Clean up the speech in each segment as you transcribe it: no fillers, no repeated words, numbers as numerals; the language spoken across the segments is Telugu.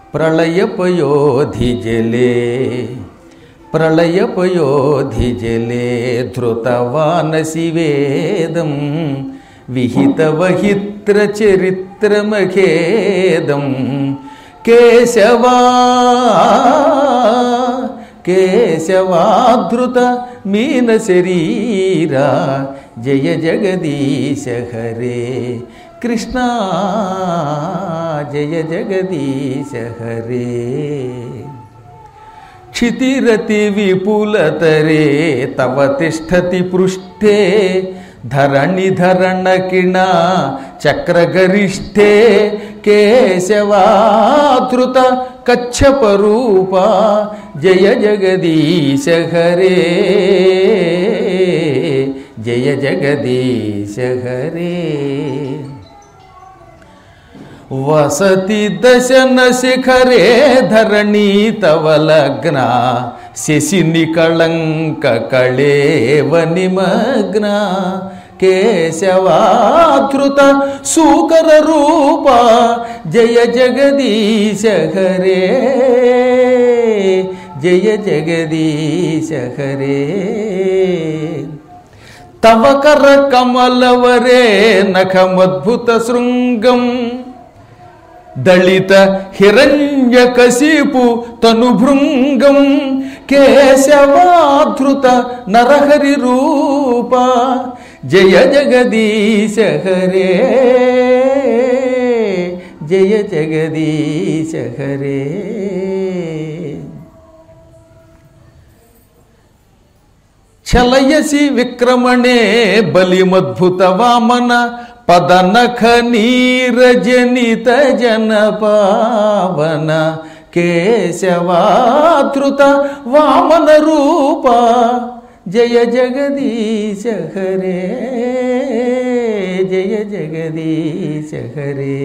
ప్రళయపయోధిజలే ప్రళయపయోధిజలే ధృతవానసివేదం విహితవహిత్రచరిత్రమఖేదం కేశవా కేశవాధృత మీన శరీరా జయ జగదీశ హరే కృష్ణ జయ జగదీశ హరే క్షితిరతి విపులతరే తవ తిష్టతి పృష్ఠే ధరణిధరణకిణ చక్రగరిష్ఠే కేశవాధృత కచ్చపరూప జయ జగదీశ హరే జయ జగదీశ హరే వసతి దశన శిఖరే ధరణీ తవ లగ్న శశిని కళంక కళేవ నిమగ్న కేశవాధృత సూకర రూప జయ జగదీశ హరే జయ జగదీశ హరే తవ కర కమలవరే నఖమద్భుత శృంగం దళిత హిరణ్యకశిపు తనుభృంగం కేశవాధృత నరహరి రూప జయ జగదీశ హరే జయ జగదీశ హరే చలయసి విక్రమణే బలిమద్భుత వామన పదనఖ నీరజనిత జన పావన కేశవాధృత వామన రూప జయ జగదీశ హరే జయ జగదీశ హరే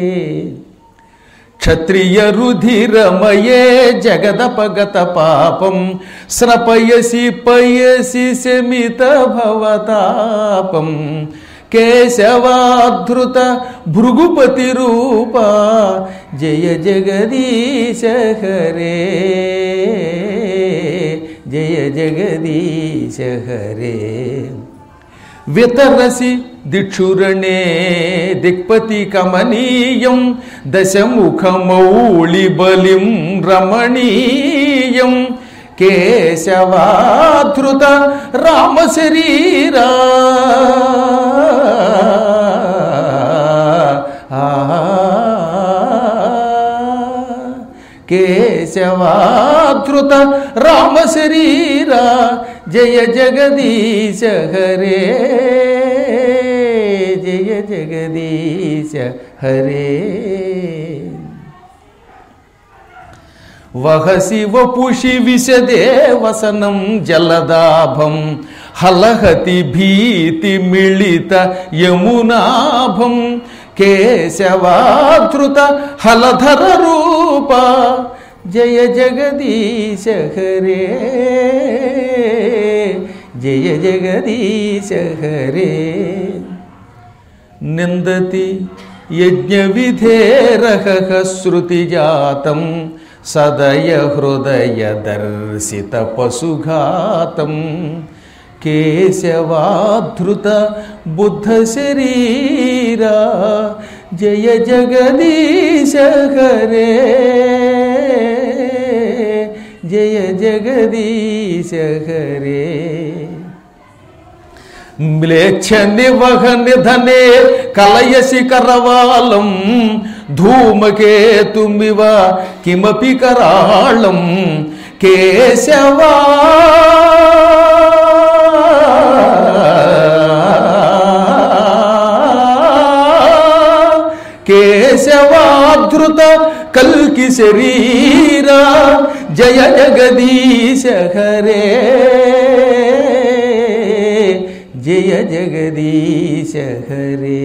క్షత్రియ రుధిరమయే జగదపగత పాపం స్రపయసి పయసి శమిత భవతాపం కేశవాధృత భృగుపతి రూప జయ జగదీశ హరే జయ జగదీశ హరే వితరసి దిక్షురణే దిక్పతి కమనీయం దశముఖమౌళి బలిం రమణీయం కేశవాధృత రామ శరీరా కేశవాధృత రామ శరీరా జయ జగదీశ హరే జయ జగదీశ హరే వహసి వపుషి విశదే వసనం జలదాభం హలహతి భీతి మిళిత యమునాభం కేశవాధృత హలధర రూప జయ జగదీశ హరే జయ జగదీశ హరే నిందతి యజ్ఞ విధేరహ శృతి జాతం సదయ హృదయ దర్శిత పశుఘాతం కేశవాధృత బుద్ధ శరీరా జయ జగదీశ హరే జయ జగదీశ హరే మ్లేచ్ఛ నివహ నిధనే కలయసి కరవాలం ధూమకేతుమివ కిమపి కరాళం కేశవా కేశవాధృత కల్కి శరీరా జయ జగదీశ హరే జయ జగదీశ హరే.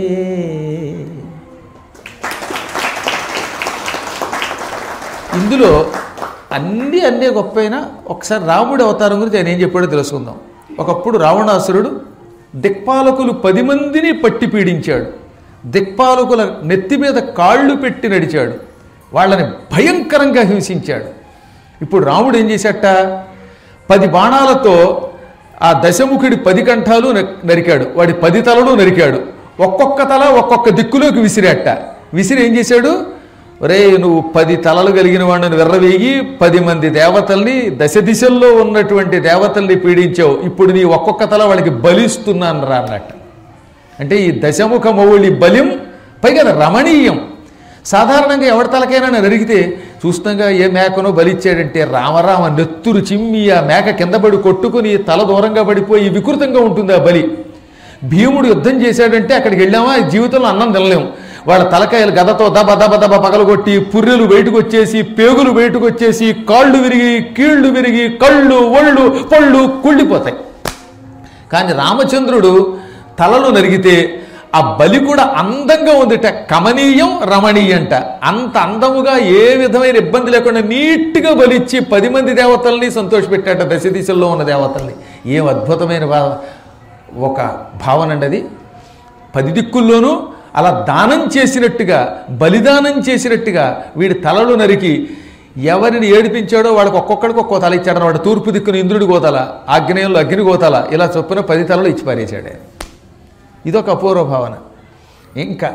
ఇందులో అన్నీ గొప్పైనా ఒకసారి రాముడి అవతారం గురించి ఆయన ఏం చెప్పాడో తెలుసుకుందాం. ఒకప్పుడు రావణాసురుడు దిక్పాలకులు 10 మందిని పట్టి పీడించాడు. దిక్పాలకుల నెత్తి మీద కాళ్ళు పెట్టి నడిచాడు. వాళ్ళని భయంకరంగా హింసించాడు. ఇప్పుడు రాముడు ఏం చేశాట, 10 బాణాలతో ఆ దశముఖుడి 10 కంఠాలు నరికాడు, వాడి 10 తలలు నరికాడు. ఒక్కొక్క తల ఒక్కొక్క దిక్కులోకి విసిరాట. విసిరి ఏం చేశాడు, ఒరే నువ్వు 10 తలలు కలిగిన వాడిని వెర్రవేగి 10 మంది దేవతల్ని దశ దిశల్లో ఉన్నటువంటి దేవతల్ని పీడించావు, ఇప్పుడు నీ ఒక్కొక్క తల వాళ్ళకి బలిస్తున్నాను రా అన్నట్టు. అంటే ఈ దశముఖ మౌళి బలిం పైగా రమణీయం. సాధారణంగా ఎవరి తలకైనా నరిగితే చూస్తాగా ఏ మేకనో బలిచ్చాడంటే రామరామ నెత్తురు చిమ్మి ఆ మేక కింద పడి కొట్టుకుని తల దూరంగా పడిపోయి వికృతంగా ఉంటుంది ఆ బలి. భీముడు యుద్ధం చేశాడంటే అక్కడికి వెళ్ళామా జీవితంలో అన్నం తినలేము. వాళ్ళ తలకాయలు గదతో దబ దబ దబ పగలగొట్టి పుర్రెలు బయటకు వచ్చేసి పేగులు బయటకు వచ్చేసి కాళ్ళు విరిగి కీళ్లు విరిగి కళ్ళు ఒళ్ళు పళ్ళు కుళ్ళిపోతాయి. కానీ రామచంద్రుడు తలలు నరిగితే ఆ బలి కూడా అందంగా ఉందిట, కమనీయం రమణీయంట. అంత అందముగా ఏ విధమైన ఇబ్బంది లేకుండా నీట్గా బలిచ్చి 10 మంది దేవతల్ని సంతోషపెట్టాట, దశ దిశల్లో ఉన్న దేవతల్ని. ఏం అద్భుతమైన ఒక భావన అండి అది. 10 దిక్కుల్లోనూ అలా దానం చేసినట్టుగా, బలిదానం చేసినట్టుగా వీడి తలలు నరికి ఎవరిని ఏడిపించాడో వాళ్ళకి ఒక్కొక్కడికి ఒక్కో తల ఇచ్చాడు. వాడు తూర్పు దిక్కున ఇంద్రుడి గోతల, ఆగ్నేయంలో అగ్ని గోతల, ఇలా చొప్పున 10 తలలు ఇచ్చి పారేశాడే. ఇదొక అపూర్వ భావన. ఇంకా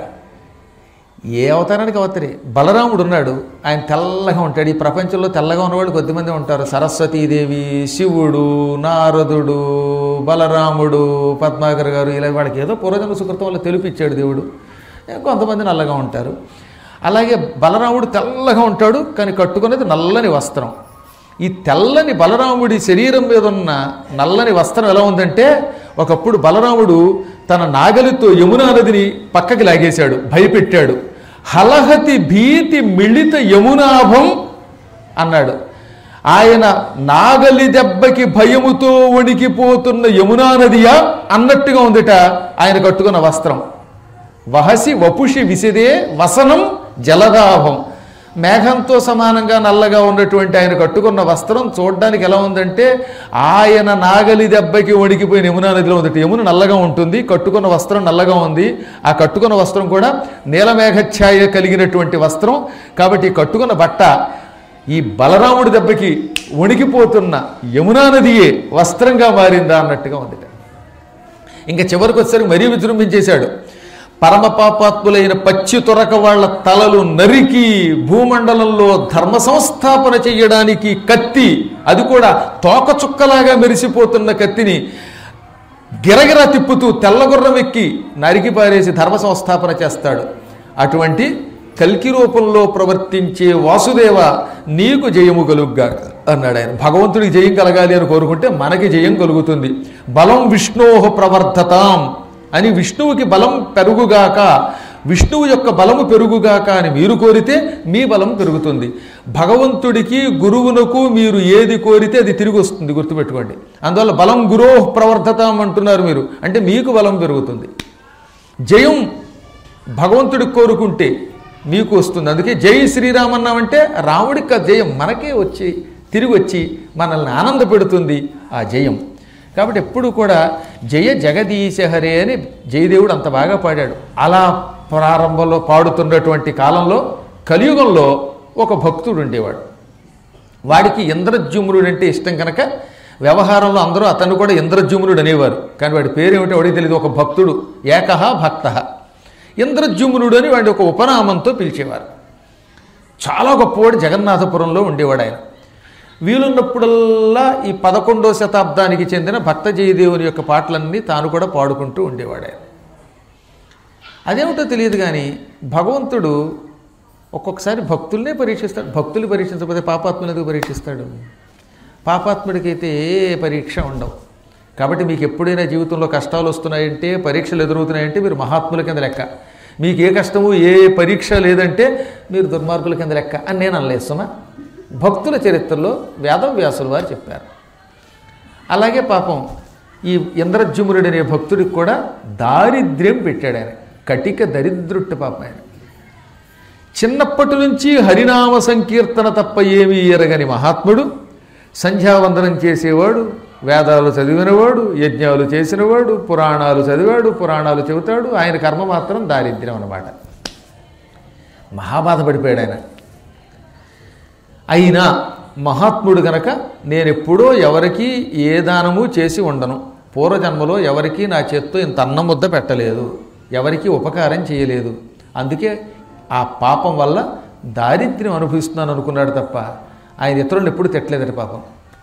ఏ అవతారానికి అవతరి బలరాముడు ఉన్నాడు, ఆయన తెల్లగా ఉంటాడు. ఈ ప్రపంచంలో తెల్లగా ఉన్నవాళ్ళు కొద్దిమంది ఉంటారు. సరస్వతీదేవి, శివుడు, నారదుడు, బలరాముడు, పద్మాకర్ గారు, ఇలా వాళ్ళకి ఏదో పూర్వజన్మ సుకృతం వల్ల తెలిపిచ్చాడు దేవుడు. కొంతమంది నల్లగా ఉంటారు. అలాగే బలరాముడు తెల్లగా ఉంటాడు, కానీ కట్టుకునేది నల్లని వస్త్రం. ఈ తెల్లని బలరాముడి శరీరం మీద ఉన్న నల్లని వస్త్రం ఎలా ఉందంటే, ఒకప్పుడు బలరాముడు తన నాగలితో యమునా నదిని పక్కకి లాగేశాడు, భయపెట్టాడు. హలహతి భీతి మిళిత యమునాభం అన్నాడు. ఆయన నాగలి దెబ్బకి భయముతో వణికిపోతున్న యమునా నదియా అన్నట్టుగా ఉందిట ఆయన కట్టుకున్న వస్త్రం. వహసి వపుషి విసిదే వసనం జలదాభం. మేఘంతో సమానంగా నల్లగా ఉన్నటువంటి ఆయన కట్టుకున్న వస్త్రం చూడడానికి ఎలా ఉందంటే, ఆయన నాగలి దెబ్బకి వణికిపోయిన యమునా నదిలో ఉందట. యమున నల్లగా ఉంటుంది, కట్టుకున్న వస్త్రం నల్లగా ఉంది. ఆ కట్టుకున్న వస్త్రం కూడా నీలమేఘఛాయ కలిగినటువంటి వస్త్రం. కాబట్టి కట్టుకున్న బట్ట ఈ బలరాముడి దెబ్బకి వణికిపోతున్న యమునా నదియే వస్త్రంగా మారిందా అన్నట్టుగా ఉందిట. ఇంకా చివరికి వచ్చేసరికి మరీ విజృంభించేశాడు. పరమ పాపాత్ములైన పచ్చి తొరక వాళ్ళ తలలు నరికి భూమండలంలో ధర్మ సంస్థాపన చెయ్యడానికి కత్తి, అది కూడా తోక చుక్కలాగా మెరిసిపోతున్న కత్తిని గిరగిరా తిప్పుతూ తెల్లగుర్రం ఎక్కి నరికి పారేసి ధర్మ సంస్థాపన చేస్తాడు. అటువంటి కల్కి రూపంలో ప్రవర్తించే వాసుదేవ నీకు జయము కలుగ్గా అన్నాడు ఆయన. భగవంతుడికి జయం కలగాలి అని కోరుకుంటే మనకి జయం కలుగుతుంది. బలం విష్ణోహ ప్రవర్ధతాం అని, విష్ణువుకి బలం పెరుగుగాక, విష్ణువు యొక్క బలము పెరుగుగాక అని మీరు కోరితే మీ బలం పెరుగుతుంది. భగవంతుడికి గురువునకు మీరు ఏది కోరితే అది తిరిగి వస్తుంది, గుర్తుపెట్టుకోండి. అందువల్ల బలం గురోః ప్రవర్ధతాం అంటున్నారు మీరు, అంటే మీకు బలం పెరుగుతుంది. జయం భగవంతుడికి కోరుకుంటే మీకు వస్తుంది. అందుకే జై శ్రీరామ్ అన్నామంటే రాముడికి జయం మనకే వచ్చి తిరిగి వచ్చి మనల్ని ఆనంద పెడుతుంది ఆ జయం. కాబట్టి ఎప్పుడు కూడా జయ జగదీశ హరే అని జయదేవుడు అంత బాగా పాడాడు. అలా ప్రారంభంలో పాడుతున్నటువంటి కాలంలో కలియుగంలో ఒక భక్తుడు ఉండేవాడు. వాడికి ఇంద్రజుమ్నుడు అంటే ఇష్టం కనుక వ్యవహారంలో అందరూ అతను కూడా ఇంద్రజుమ్నుడు అనేవారు. కానీ వాడి పేరేమిటో వాడికి తెలియదు. ఒక భక్తుడు, ఏకహ భక్త, ఇంద్రజుమ్నుడు అని వాడి ఒక ఉపనామంతో పిలిచేవారు. చాలా గొప్పవాడు, జగన్నాథపురంలో ఉండేవాడు ఆయన. వీలున్నప్పుడల్లా ఈ 11వ శతాబ్దానికి చెందిన భక్త జయదేవుని యొక్క పాటలన్నీ తాను కూడా పాడుకుంటూ ఉండేవాడు ఆయన. అదేమిటో తెలియదు కానీ భగవంతుడు ఒక్కొక్కసారి భక్తుల్నే పరీక్షిస్తాడు. భక్తులు పరీక్షించకపోతే పాపాత్ములు ఎందుకు పరీక్షిస్తాడు? పాపాత్ముడికైతే ఏ పరీక్ష ఉండవు. కాబట్టి మీకు ఎప్పుడైనా జీవితంలో కష్టాలు వస్తున్నాయంటే, పరీక్షలు ఎదురవుతున్నాయంటే మీరు మహాత్ముల కింద లెక్క. మీకు ఏ కష్టము ఏ పరీక్ష లేదంటే మీరు దుర్మార్గుల కింద లెక్క అని నేను అనలేస్తున్నా. భక్తుల చరిత్రలో వేదవ్యాసుల వారు చెప్పారు. అలాగే పాపం ఈ ఇంద్రజుమ్నుడు అనే భక్తుడికి కూడా దారిద్ర్యం పెట్టాడు ఆయన. కటిక దరిద్రుట్టు పాపం ఆయన. చిన్నప్పటి నుంచి హరినామ సంకీర్తన తప్ప ఏమీ ఎరగని మహాత్ముడు, సంధ్యావందనం చేసేవాడు, వేదాలు చదివినవాడు, యజ్ఞాలు చేసినవాడు, పురాణాలు చదివాడు, పురాణాలు చెబుతాడు. ఆయన కర్మ మాత్రం దారిద్ర్యం అన్నమాట. మహాబాధపడిపోయాడు ఆయన. అయినా మహాత్ముడు గనక నేనెప్పుడో ఎవరికి ఏ దానము చేసి ఉండను, పూర్వజన్మలో ఎవరికి నా చేత్తో ఇంత అన్నం ముద్ద పెట్టలేదు, ఎవరికి ఉపకారం చేయలేదు, అందుకే ఆ పాపం వల్ల దారిద్ర్యం అనుభవిస్తున్నాను అనుకున్నాడు తప్ప ఆయన ఇతరులను ఎప్పుడు తిట్టలేదట పాపం.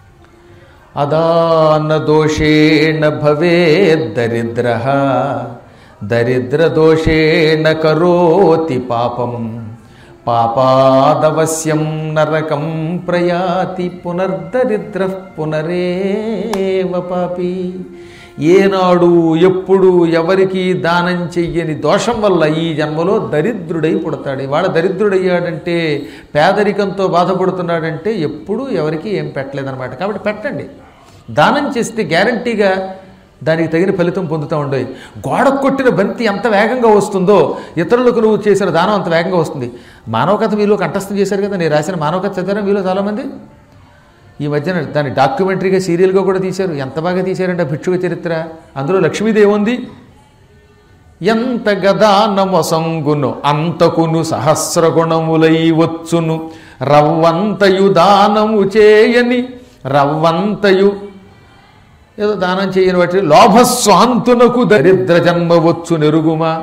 అదాన దోషేణ భవే దరిద్ర దరిద్ర దోషేణ కరోతి పాపం పాపాదవశ్యం నరకం ప్రయాతి పునర్దరిద్ర పునరేవ పాపి. ఏనాడు ఎప్పుడు ఎవరికి దానం చెయ్యని దోషం వల్ల ఈ జన్మలో దరిద్రుడై పుడతాడు. ఇవాళ దరిద్రుడయ్యాడంటే, పేదరికంతో బాధపడుతున్నాడంటే ఎప్పుడూ ఎవరికి ఏం పెట్టలేదన్నమాట. కాబట్టి పెట్టండి, దానం చేస్తే గ్యారంటీగా దానికి తగిన ఫలితం పొందుతూ ఉండేవి. గోడకు కొట్టిన బంతి ఎంత వేగంగా వస్తుందో ఇతరులకు నువ్వు చేసిన దానం అంత వేగంగా వస్తుంది. మానవ కథ మీలో కంఠస్థం చేశారు కదా, నేను రాసిన మానవ కథ చదివారా మీలో చాలామంది? ఈ మధ్యన దాన్ని డాక్యుమెంటరీగా సీరియల్గా కూడా తీశారు. ఎంత బాగా తీశారంటే భిక్షుక చరిత్ర. అందులో లక్ష్మీదేవి ఉంది. ఎంత గదానమొసంగును అంతకును సహస్రగుణములై వచ్చును రవ్వంతయు దానము చేయని రవ్వంతయు ఏదో దానం చేయని వాటి లోభస్వాంతునకు దరిద్ర జన్మ వచ్చు నెరుగుమా.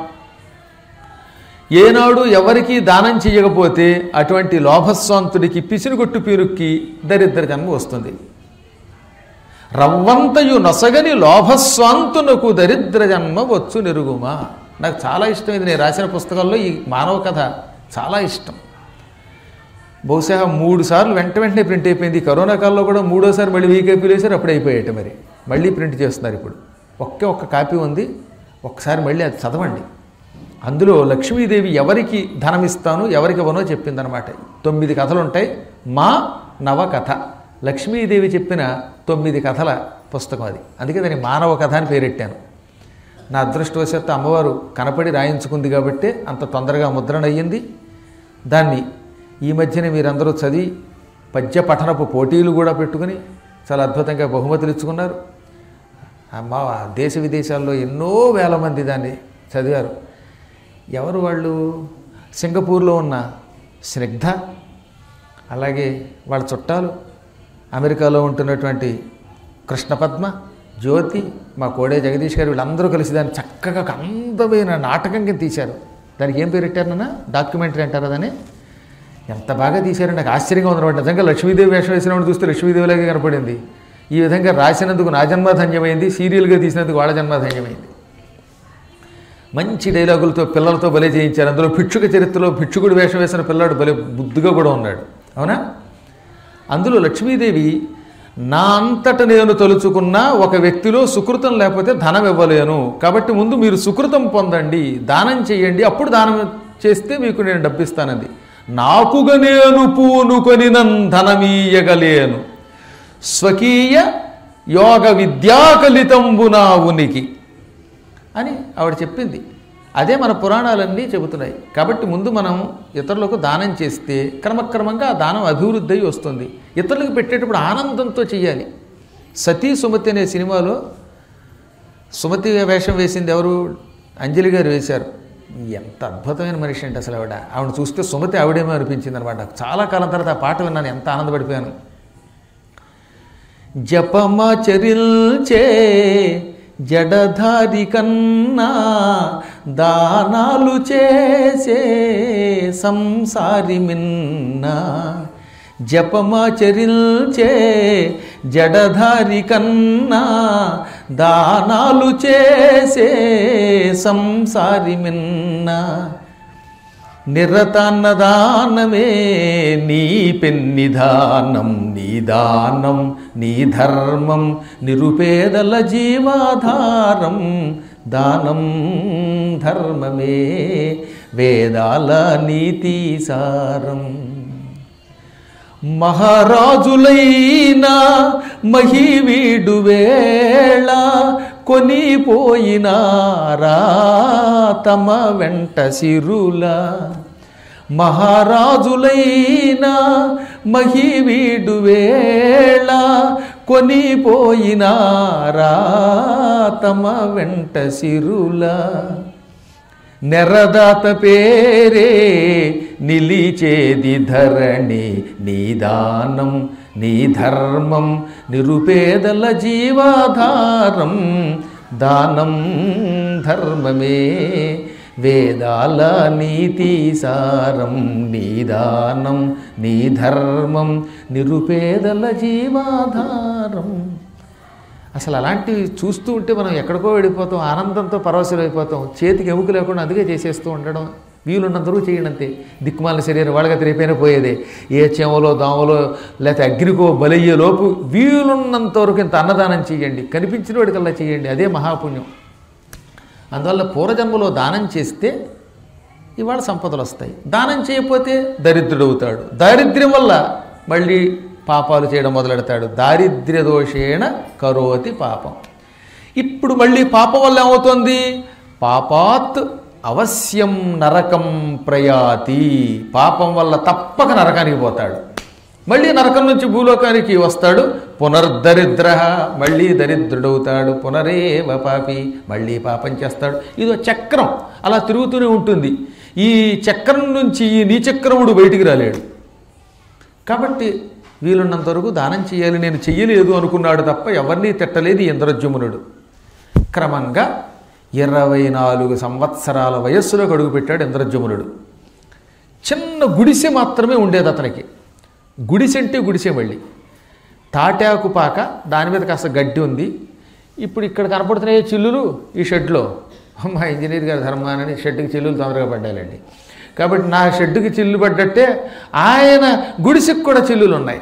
ఏనాడు ఎవరికి దానం చేయకపోతే అటువంటి లోభస్వాంతుడికి పిసినుగొట్టు పీరుక్కి దరిద్ర జన్మ వస్తుంది. రవ్వంతయు నొసగని లోభస్వాంతునకు దరిద్ర జన్మ వచ్చు నెరుగుమా. నాకు చాలా ఇష్టం ఇది. నేను రాసిన పుస్తకాల్లో ఈ మానవ కథ చాలా ఇష్టం. బహుశా 3 సార్లు వెంటనే ప్రింట్ అయిపోయింది. కరోనా కాలంలో కూడా 3వ మళ్ళీ 1000 కాపీలు వేశారు, అప్పుడే అయిపోయాయి. మరి మళ్ళీ ప్రింట్ చేస్తున్నారు. ఇప్పుడు ఒక్క కాపీ ఉంది, ఒక్కసారి మళ్ళీ అది చదవండి. అందులో లక్ష్మీదేవి ఎవరికి ధనమిస్తాను ఎవరికి ఇవ్వనో చెప్పిందనమాట. 9 కథలు ఉంటాయి. మా నవకథ లక్ష్మీదేవి చెప్పిన 9 కథల పుస్తకం అది. అందుకే దాన్ని మానవ కథ అని పేరెట్టాను. నా అదృష్టవశాత్తు అమ్మవారు కనపడి రాయించుకుంది కాబట్టి అంత తొందరగా ముద్రణ అయ్యింది. దాన్ని ఈ మధ్యనే మీరందరూ చదివి పద్య పఠనపు పోటీలు కూడా పెట్టుకుని చాలా అద్భుతంగా బహుమతులు ఇచ్చుకున్నారు. మా దేశ విదేశాల్లో ఎన్నో వేల మంది దాన్ని చదివారు. ఎవరు వాళ్ళు? సింగపూర్లో ఉన్న స్నిగ్ధ, అలాగే వాళ్ళ చుట్టాలు, అమెరికాలో ఉంటున్నటువంటి కృష్ణపద్మ, జ్యోతి, మా కోడే జగదీష్ గారు, వీళ్ళందరూ కలిసి దాన్ని చక్కగా ఒక అందమైన నాటకంగా తీశారు. దానికి ఏం పేరు పెట్టారు నాన్న? డాక్యుమెంటరీ అంటారు దాన్ని. ఎంత బాగా తీశారో నాకు ఆశ్చర్యంగా ఉందన్నమాట. నిజంగా లక్ష్మీదేవి వేషం వేసినప్పుడు చూస్తే లక్ష్మీదేవిలాగే కనపడింది. ఈ విధంగా రాసినందుకు నా జన్మ ధన్యమైంది, సీరియల్గా తీసినందుకు వాళ్ళ జన్మ ధన్యమైంది. మంచి డైలాగులతో పిల్లలతో భలే చేయించారు. అందులో భిక్షుక చరిత్రలో భిక్షుకుడు వేషం వేసిన పిల్లాడు భలే బుద్ధిగా కూడా ఉన్నాడు. అవునా? అందులో లక్ష్మీదేవి నా అంతట నేను తలుచుకున్న ఒక వ్యక్తిలో సుకృతం లేకపోతే ధనం ఇవ్వలేను, కాబట్టి ముందు మీరు సుకృతం పొందండి, దానం చేయండి, అప్పుడు దానం చేస్తే మీకు నేను డబ్బిస్తానంది. నాకుగా నేను పూనుకొని ధనమీయగలేను స్వకీయ యోగ విద్యాకలితంబునా ఉనికి అని ఆవిడ చెప్పింది. అదే మన పురాణాలన్నీ చెబుతున్నాయి. కాబట్టి ముందు మనం ఇతరులకు దానం చేస్తే క్రమక్రమంగా ఆ దానం అభివృద్ధి అయి వస్తుంది. ఇతరులకు పెట్టేటప్పుడు ఆనందంతో చేయాలి. సతీ సుమతి అనే సినిమాలో సుమతి వేషం వేసింది ఎవరు? అంజలి గారు వేశారు. ఎంత అద్భుతమైన మనిషి అంటే అసలు ఆవిడ చూస్తే సుమతి ఆవిడేమో అనిపించింది అనమాట. చాలా కాలం తర్వాత ఆ పాట విన్నాను, ఎంత ఆనందపడిపోయాను. జపమాచరిల్చే జడధారి కన్నా దానాలు చేసే సంసారి మిన్నా, జపమాచరిల్చే జడధారి కన్నా దానాలు చేసే సంసారి మిన్నా, నిరతాన్నదానమే నీ పెన్నిదానం, నీ దానం నీ ధర్మం నిరుపేదల జీవాధారం, దానం ధర్మమే వేదాల నీతిసారం. మహారాజులైనా మహివీడు వేళ కొనిపోయినారా తమ వెంట సిరుల, మహారాజులైనా మహివీడు వేళ కొనిపోయినారా తమ వెంట సిరుల, నెరదాత పేరే నిలిచేది ధరణి, నీ దానం నీ ధర్మం నిరుపేదల జీవాధారం. దానం ధర్మమే వేదాల నీతి సారం, నీ దానం నీ ధర్మం నిరుపేదల జీవాధారం. అసలు అలాంటివి చూస్తూ ఉంటే మనం ఎక్కడికో వెళ్ళిపోతాం, ఆనందంతో పరవశమైపోతాం. చేతికి ఎముక లేకుండా అందుకే చేసేస్తూ ఉండడం. వీలున్నంతవరకు చేయండి అంతే. దిక్కుమాల శరీరం వాళ్ళగా తిరిగిపోయినా పోయేదే. ఏ చెమలో దోమలో లేకపోతే అగ్నికో బలయ్యే లోపు వీలున్నంతవరకు ఇంత అన్నదానం చేయండి, కనిపించిన వాడికల్లా చేయండి, అదే మహాపుణ్యం. అందువల్ల పూర్వజన్మలో దానం చేస్తే ఇవాళ సంపదలు వస్తాయి. దానం చేయకపోతే దరిద్రుడవుతాడు. దారిద్ర్యం వల్ల మళ్ళీ పాపాలు చేయడం మొదలెడతాడు. దారిద్ర్య దోషేణ కరోతి పాపం. ఇప్పుడు మళ్ళీ పాపం వల్ల ఏమవుతుంది? పాపాత్ అవశ్యం నరకం ప్రయాతి. పాపం వల్ల తప్పక నరకానికి పోతాడు. మళ్ళీ నరకం నుంచి భూలోకానికి వస్తాడు. పునర్దరిద్ర, మళ్ళీ దరిద్రుడవుతాడు. పునరేవ పాపి, మళ్ళీ పాపం చేస్తాడు. ఇదో చక్రం అలా తిరుగుతూనే ఉంటుంది. ఈ చక్రం నుంచి ఈ నీచక్రముడు బయటికి రాలేడు. కాబట్టి వీలున్నంత వరకు దానం చేయాలి. నేను చెయ్యలేదు అనుకున్నాడు తప్ప ఎవరినీ తిట్టలేదు ఇంద్రద్యుమ్నుడు. క్రమంగా 24 సంవత్సరాల వయస్సులో అడుగుపెట్టాడు ఇంద్రద్యుమ్నుడు. చిన్న గుడిసె మాత్రమే ఉండేది అతనికి. గుడిసె అంటే గుడిసె, మళ్ళీ తాటాకు పాక, దాని మీద కాస్త గడ్డి ఉంది. ఇప్పుడు ఇక్కడ కనపడుతున్నాయి చిల్లులు ఈ షెడ్లో. మా ఇంజనీర్ గారి ధర్మానని షెడ్డుకి చిల్లులు తొందరగా పడ్డాలండి. కాబట్టి నా షెడ్డుకి చిల్లు పడ్డట్టే ఆయన గుడిసెకు కూడా చిల్లులు ఉన్నాయి.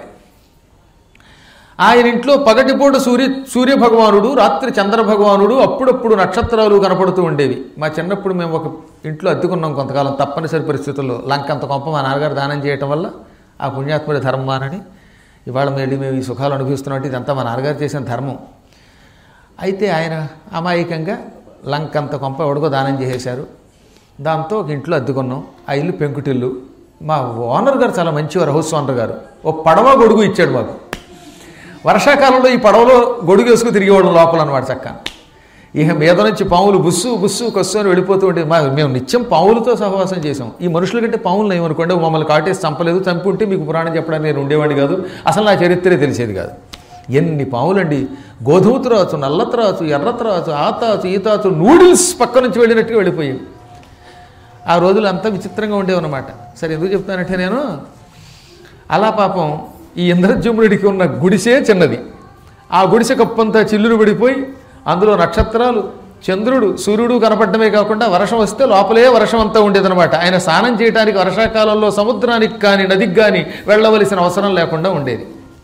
ఆయన ఇంట్లో పగటిపూట సూర్య భగవానుడు, రాత్రి చంద్ర భగవానుడు, అప్పుడప్పుడు నక్షత్రాలు కనపడుతూ ఉండేవి. మా చిన్నప్పుడు మేము ఒక ఇంట్లో అద్దెకున్నాం కొంతకాలం, తప్పనిసరి పరిస్థితుల్లో. లంకంత కొంప మా నాన్నగారు దానం చేయటం వల్ల ఆ పుణ్యాత్ముడి ధర్మానని ఇవాళ మేము ఈ సుఖాలు అనుభవిస్తున్నట్టు ఇదంతా మా నాన్నగారు చేసిన ధర్మం. అయితే ఆయన అమాయకంగా లంకంత కొంప ఎవడికో దానం చేసేశారు. దాంతో ఒక ఇంట్లో అద్దెకున్నాం. ఆ ఇల్లు పెంకుటిల్లు. మా ఓనర్ గారు చాలా మంచివారు, హౌస్ ఓనర్ గారు. ఓ పడవ గొడుగు ఇచ్చాడు మాకు. వర్షాకాలంలో ఈ పడవలో గొడుగు వేసుకుని తిరిగేవాడు లోపల అనమాట చక్క. ఇక మీద నుంచి పాములు బుస్సు బుస్సు కొస్సు అని వెళ్ళిపోతూ ఉండేది. మేము నిత్యం పాములతో సహవాసం చేసాం. ఈ మనుషుల కంటే పాములు ఏమనుకోండి, మమ్మల్ని కాటేసి చంపలేదు. చంపి ఉంటే మీకు పురాణం చెప్పడానికి నేను ఉండేవాడిని కాదు, అసలు నా చరిత్రే తెలిసేది కాదు. ఎన్ని పాములండి! గోధుమ త్రాచు, నల్ల త్రాచు, ఎర్ర త్రాచు, ఆ తాచు, ఈ తాచు, నూడిల్స్ పక్క నుంచి వెళ్ళినట్టుగా వెళ్ళిపోయాయి. ఆ రోజులు అంతా విచిత్రంగా ఉండేవన్నమాట. సరే, ఎందుకు చెప్తానంటే నేను అలా పాపం ఈ ఇంద్రద్యుమ్నుడికి ఉన్న గుడిసే చిన్నది. ఆ గుడిసె కప్పంతా చిల్లులు పడిపోయి అందులో నక్షత్రాలు, చంద్రుడు, సూర్యుడు కనపడమే కాకుండా వర్షం వస్తే లోపలే వర్షం అంతా ఉండేదనమాట. ఆయన స్నానం చేయడానికి వర్షాకాలంలో సముద్రానికి కానీ నదికి కానీ వెళ్ళవలసిన అవసరం లేకుండా ఉండేది.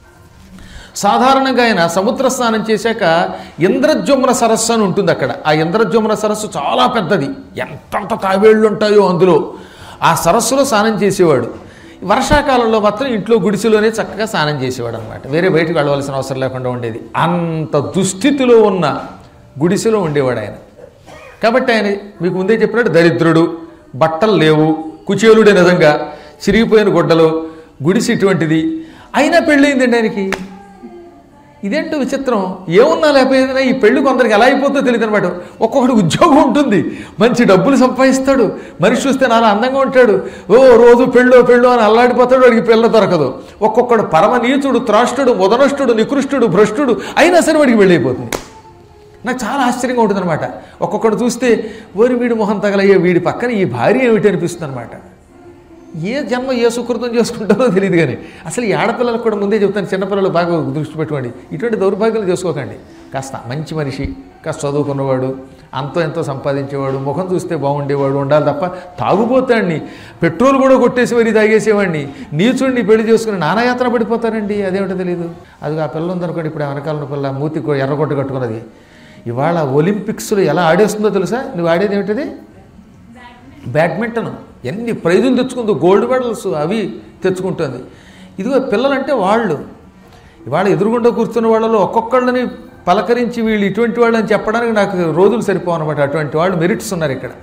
సాధారణంగా ఆయన సముద్ర స్నానం చేశాక ఇంద్రద్యుమ్న సరస్సు అని ఉంటుంది అక్కడ. ఆ ఇంద్రద్యుమ్న సరస్సు చాలా పెద్దది, ఎంతంత తావేళ్ళు ఉంటాయో అందులో. ఆ సరస్సులో స్నానం చేసేవాడు. వర్షాకాలంలో మాత్రం ఇంట్లో గుడిసెలోనే చక్కగా స్నానం చేసేవాడు అనమాట. వేరే బయటకు వెళ్ళవలసిన అవసరం లేకుండా ఉండేది. అంత దుస్థితిలో ఉన్న గుడిసెలో ఉండేవాడు ఆయన. కాబట్టి ఆయన మీకు ముందే చెప్పినట్టు దరిద్రుడు, బట్టలు లేవు, కుచేలుడే, నిజంగా చిరిగిపోయిన గుడ్డలు, గుడిసె ఇటువంటిది. అయినా పెళ్ళయిందండి ఆయనకి. ఇదేంటో విచిత్రం. ఏమున్నా లేకపోయినా ఈ పెళ్లి కొందరికి ఎలా అయిపోతుందో తెలియదు అనమాట. ఒక్కొక్కటి ఉద్యోగం ఉంటుంది, మంచి డబ్బులు సంపాదిస్తాడు, మనిషి చూస్తే నాలా అందంగా ఉంటాడు, ఓ రోజు పెళ్ళో అని అల్లాడిపోతాడు, వాడికి పిల్ల దొరకదు. ఒక్కొక్కడు పరమనీచుడు, త్రాష్టుడు, ముదనష్టుడు, నికృష్టుడు, భ్రష్టుడు, అయినా సరే వాడికి వెళ్ళైపోతుంది. నాకు చాలా ఆశ్చర్యంగా ఉంటుంది అనమాట. ఒక్కొక్కడు చూస్తే ఓరి వీడి మొహం తగలయ్యే, వీడి పక్కన ఈ భార్య ఏమిటి అనిపిస్తుంది అనమాట. ఏ జన్మ ఏ సుకృతం చేసుకుంటారో తెలియదు. కానీ అసలు ఈ ఆడపిల్లలకు కూడా ముందే చెప్తాను, చిన్నపిల్లలు బాగా దృష్టి పెట్టుకోండి, ఇటువంటి దౌర్భాగ్యాలు చేసుకోకండి. కాస్త మంచి మనిషి, కాస్త చదువుకున్నవాడు, అంతో ఎంతో సంపాదించేవాడు, ముఖం చూస్తే బాగుండేవాడు ఉండాలి తప్ప తాగుపోతాడిని, పెట్రోల్ కూడా కొట్టేసి మరీ తాగేసేవాడిని, నీచుడిని పెళ్లి చేసుకుని నానాయాత్ర పడిపోతారండి. అదేమిటో తెలియదు. అది ఆ పిల్ల ఉందనుకోండి, ఇప్పుడు వెనకాల పిల్ల మూతి ఎర్రగొట్ట కట్టుకున్నది, ఇవాళ ఒలింపిక్స్లో ఎలా ఆడేస్తుందో తెలుసా? నువ్వు ఆడేది ఏమిటది? బ్యాడ్మింటన్. ఎన్ని ప్రైజులు తెచ్చుకుందో, గోల్డ్ మెడల్స్ అవి తెచ్చుకుంటుంది. ఇదిగో పిల్లలంటే వాళ్ళు ఇవాళ ఎదురుగుండా కూర్చున్న వాళ్ళలో ఒక్కొక్కళ్ళని పలకరించి వీళ్ళు ఇటువంటి వాళ్ళు అని చెప్పడానికి నాకు రోజులు సరిపోవన్నమాట. అటువంటి వాళ్ళు మెరిట్స్ ఉన్నారు ఇక్కడ.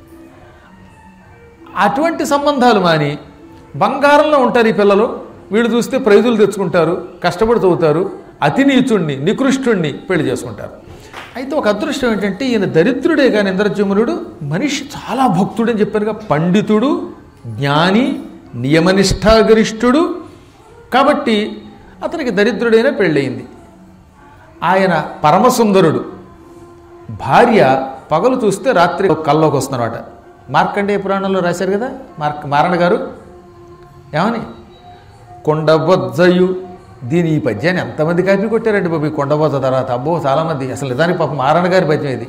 అటువంటి సంబంధాలు మాని బంగారంలో ఉంటారు ఈ పిల్లలు. వీళ్ళు చూస్తే ప్రైజులు తెచ్చుకుంటారు, కష్టపడి చదువుతారు, అతి నీచుణ్ణి, నికృష్టుణ్ణి పెళ్లి చేసుకుంటారు. అయితే ఒక అదృష్టం ఏంటంటే ఈయన దరిద్రుడే కానీ ఇంద్రజమునుడు మనిషి చాలా భక్తుడని చెప్పారుగా, పండితుడు, జ్ఞాని, నియమనిష్టాగరిష్ఠుడు. కాబట్టి అతనికి దరిద్రుడైన పెళ్ళయింది. ఆయన పరమసుందరుడు. భార్య పగలు చూస్తే రాత్రి కల్లోకి వస్తున్నమాట. మార్కండేయ పురాణంలో రాశారు కదా మారణ గారు ఏమని, కొండబొజ్జయు. దీని ఈ పద్యాన్ని ఎంతమంది కాపీ కొట్టారండి బాబు ఈ కొండబొజ్జ తర్వాత. అబ్బో చాలామంది. అసలు నిజానికి పాపం మారణ గారి పద్యం ఇది.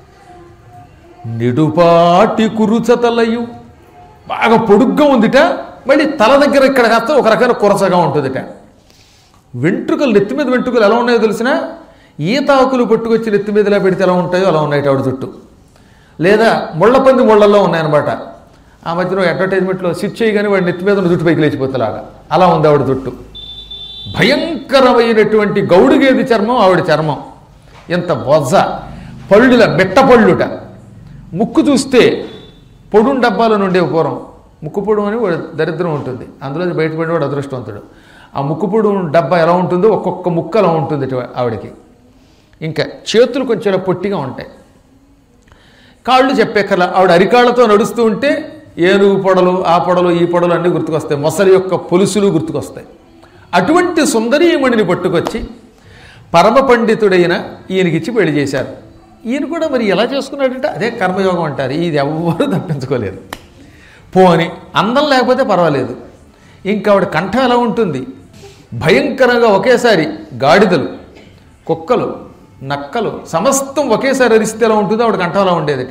నిడుపాటి కురుచతలయు, బాగా పొడుగ్గా ఉందిట, మళ్ళీ తల దగ్గర ఇక్కడ కాస్త ఒక రకమైన కురసగా ఉంటుందిట. వెంట్రుకలు, నెత్తి మీద వెంట్రుకలు ఎలా ఉన్నాయో తెలిసినా ఈతాకులు పట్టుకొచ్చి నెత్తి మీద ఎలా పెడితే ఎలా ఉంటాయో అలా ఉన్నాయి ఆవిడ జుట్టు. లేదా ముళ్ళపంది ముళ్ళల్లో ఉన్నాయన్నమాట. ఆ మధ్యలో అడ్వర్టైజ్మెంట్లో స్విచ్ చేయగానే వాడి నెత్తి మీద ఉన్న జుట్టు పైకి లేచిపోతేలాగా అలా ఉంది ఆవిడ జుట్టు. భయంకరమైనటువంటి గౌడుగేది చర్మం ఆవిడ చర్మం. ఎంత బొజ్జ, పళ్ళుల బెట్ట పళ్ళుట. ముక్కు చూస్తే పొడుం డబ్బాలో నుండే పూర్వం ముక్కు పొడు అని దరిద్రం ఉంటుంది, అందులో బయటపడేవాడు అదృష్టవంతుడు. ఆ ముక్కు పొడు డబ్బా ఎలా ఉంటుందో ఒక్కొక్క ముక్క అలా ఉంటుంది ఆవిడకి. ఇంకా చేతులు కొంచెం పొట్టిగా ఉంటాయి. కాళ్ళు చెప్పేకల్లా ఆవిడ అరికాళ్లతో నడుస్తూ ఉంటే ఏనుగు పొడలు, ఆ పొడలు, ఈ పొడలు అన్నీ గుర్తుకొస్తాయి, మొసలి యొక్క పొలుసులు గుర్తుకొస్తాయి. అటువంటి సుందరీమణిని పట్టుకొచ్చి పరమ పండితుడైన ఈయనకిచ్చి పెళ్లి చేశారు. ఈయన కూడా మరి ఎలా చేసుకున్నాడంటే అదే కర్మయోగం అంటారు. ఇది ఎవ్వరూ తప్పించుకోలేరు. పోని అందం లేకపోతే పర్వాలేదు. ఇంకా ఆవిడ కంఠం ఎలా ఉంటుంది, భయంకరంగా ఒకేసారి గాడిదలు, కుక్కలు, నక్కలు సమస్తం ఒకేసారి అరిస్తే ఎలా ఉంటుందో ఆవిడ కంఠం అలా ఉండేదిట.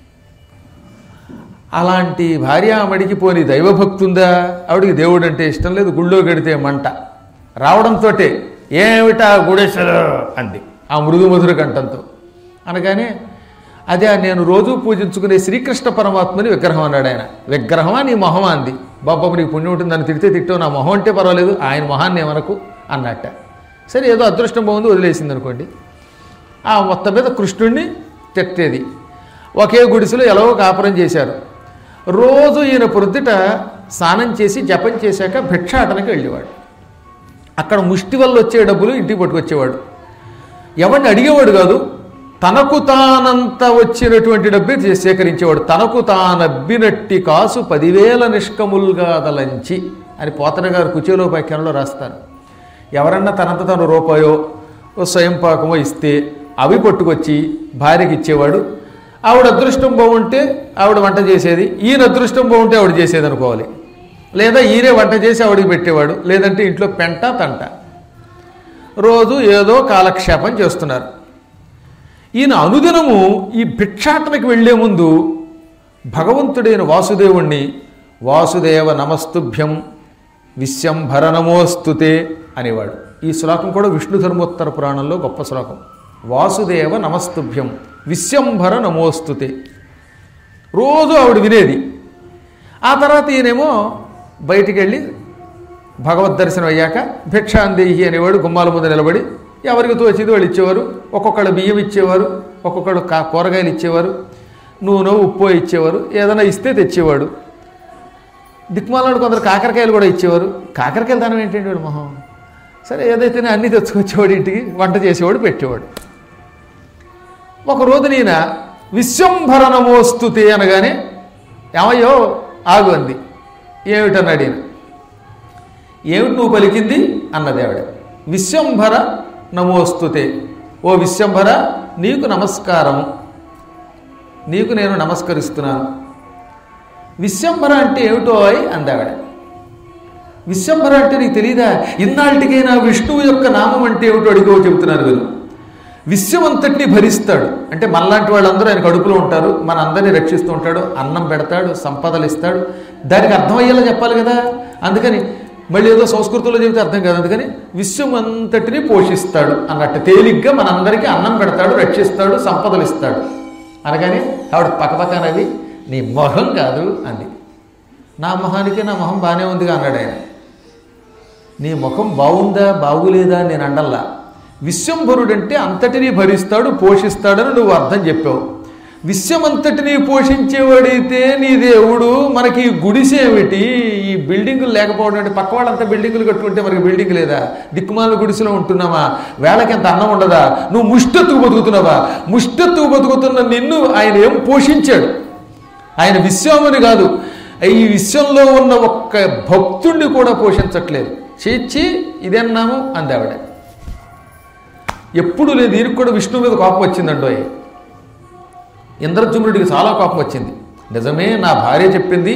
అలాంటి భార్యామడికి పోని దైవభక్తుందా? ఆవిడికి దేవుడు అంటే ఇష్టం లేదు, గుళ్ళో గడితే మంట. రావడంతో ఏమిటా గుడేశ్వరు అంది ఆ మృదు మధుర కంఠంతో. అనగానే అదే నేను రోజు పూజించుకునే శ్రీకృష్ణ పరమాత్మని విగ్రహం అన్నాడు ఆయన. విగ్రహమా నీ మొహమా అంది. బాబా నీకు పుణ్యం ఉంటుంది, నన్ను తిడితే తిట్టావు, నా మొహం అంటే పర్వాలేదు, ఆయన మొహాన్ని ఏమనకు అన్నట్ట. సరే ఏదో అదృష్టం బాగుంది వదిలేసింది అనుకోండి. ఆ మొత్తం మీద కృష్ణుడిని తిట్టేది. ఒకే గుడిసెలో ఎలాగో కాపురం చేశారు. రోజు ఈయన పొద్దుట స్నానం చేసి జపం చేశాక భిక్షాటనకి వెళ్ళేవాడు. అక్కడ ముష్టి వల్ల వచ్చే డబ్బులు ఇంటికి పట్టుకొచ్చేవాడు. ఎవరిని అడిగేవాడు కాదు, తనకు తానంత వచ్చినటువంటి డబ్బే సేకరించేవాడు. తనకు తానబ్బినట్టి కాసు 10,000 నిష్కములుగా దలంచి అని పోతన గారు కుచేలోపాఖ్యానంలో రాస్తారు. ఎవరన్నా తనంత తను రూపాయో స్వయం పాకమో ఇస్తే అవి పట్టుకొచ్చి భార్యకి ఇచ్చేవాడు. ఆవిడ అదృష్టం బాగుంటే ఆవిడ వంట చేసేది, ఈయన అదృష్టం బాగుంటే ఆవిడ చేసేది అనుకోవాలి. లేదా ఈయనే వంట చేసి ఆవిడికి పెట్టేవాడు, లేదంటే ఇంట్లో పెంట తంట. రోజు ఏదో కాలక్షేపం చేస్తున్నారు. ఈయన అనుదినము ఈ భిక్షాటనకి వెళ్లే ముందు భగవంతుడైన వాసుదేవుణ్ణి వాసుదేవ నమస్తుభ్యం విశ్వంభర నమోస్తుతే అనేవాడు. ఈ శ్లోకం కూడా విష్ణు ధర్మోత్తర పురాణంలో గొప్ప శ్లోకం. వాసుదేవ నమస్తుభ్యం విశ్వంభర నమోస్తుతే రోజు ఆవిడ వినేది. ఆ తర్వాత ఈయనేమో బయటికి వెళ్ళి భగవద్ దర్శనం అయ్యాక భిక్షాందేహి అనేవాడు గుమ్మాల ముందు నిలబడి ఎవరికి తోచింది వాళ్ళు ఇచ్చేవారు. ఒక్కొక్కళ్ళు బియ్యం ఇచ్చేవారు, ఒక్కొక్కళ్ళు కూరగాయలు ఇచ్చేవారు, నూనె ఉప్పు ఇచ్చేవారు, ఏదైనా ఇస్తే తెచ్చేవాడు. దిక్మాలను కొందరు కాకరకాయలు కూడా ఇచ్చేవారు. కాకరకాయలు దానం ఏంటండి వాడు మొహం. సరే ఏదైతేనే అన్నీ తెచ్చుకొచ్చేవాడు, ఇంటికి వంట చేసేవాడు, పెట్టేవాడు. ఒకరోజు నేను విశ్వంభర నమోస్తుతే అనగానే ఏమయ్యో ఆగు అంది. ఏమిటన్నాడు ఈయన. ఏమిటి నువ్వు పలికింది అన్నది ఆవిడ. విశ్వంభర నమోస్తుతే, ఓ విశ్వంభర నీకు నమస్కారం, నీకు నేను నమస్కరిస్తున్నాను. విశ్వంభర అంటే ఏమిటో అందావిడ. విశ్వంభర అంటే నీకు తెలీదా? ఇన్నాళ్ళకైనా విష్ణువు యొక్క నామం అంటే ఏమిటో అడిగో చెబుతున్నాను వీళ్ళు. విశ్వం అంతటినీ భరిస్తాడు అంటే మనలాంటి వాళ్ళందరూ ఆయన కడుపులో ఉంటారు, మన అందరినీ రక్షిస్తూ ఉంటాడు, అన్నం పెడతాడు, సంపదలు ఇస్తాడు. దానికి అర్థమయ్యేలా చెప్పాలి కదా. అందుకని మళ్ళీ ఏదో సంస్కృతంలో చెబితే అర్థం కాదు. అందుకని విశ్వం అంతటినీ పోషిస్తాడు అన్నట్టు తేలిగ్గా మనందరికీ అన్నం పెడతాడు, రక్షిస్తాడు, సంపదలు ఇస్తాడు అనగానే ఆవిడ పక్కపక్కనవి నీ మొహం కాదు అంది. నా మొహానికి నా మొహం బాగానే ఉందిగా అన్నాడు ఆయన. నీ ముఖం బాగుందా బాగులేదా నేను అండల్లా. విశ్వంభరుడంటే అంతటినీ భరిస్తాడు, పోషిస్తాడని నువ్వు అర్థం చెప్పావు. విశ్వమంతటిని పోషించేవాడైతే నీ దేవుడు మనకి ఈ గుడిసేమిటి, ఈ బిల్డింగులు లేకపోవడం అంటే పక్క వాళ్ళంతా బిల్డింగులు కట్టుకుంటే మనకి బిల్డింగ్ లేదా, దిక్కుమాల గుడిసెలో ఉంటున్నామా, వేళకి ఎంత అన్నం ఉండదా, నువ్వు ముష్టెత్తుకు బతుకుతున్నావా, ముష్టెత్తుకు బతుకుతున్న నిన్ను ఆయన ఏం పోషించాడు. ఆయన విశ్వముని కాదు, ఈ విశ్వంలో ఉన్న ఒక్క భక్తుణ్ణి కూడా పోషించట్లేదు. చేర్చి ఇదన్నాము అందావిడ. ఎప్పుడు లేదు, దీనికి కూడా విష్ణువు మీద కోపం వచ్చిందంటో. ఇంద్రజుమ్నుడికి చాలా కోపం వచ్చింది. నిజమే, నా భార్య చెప్పింది,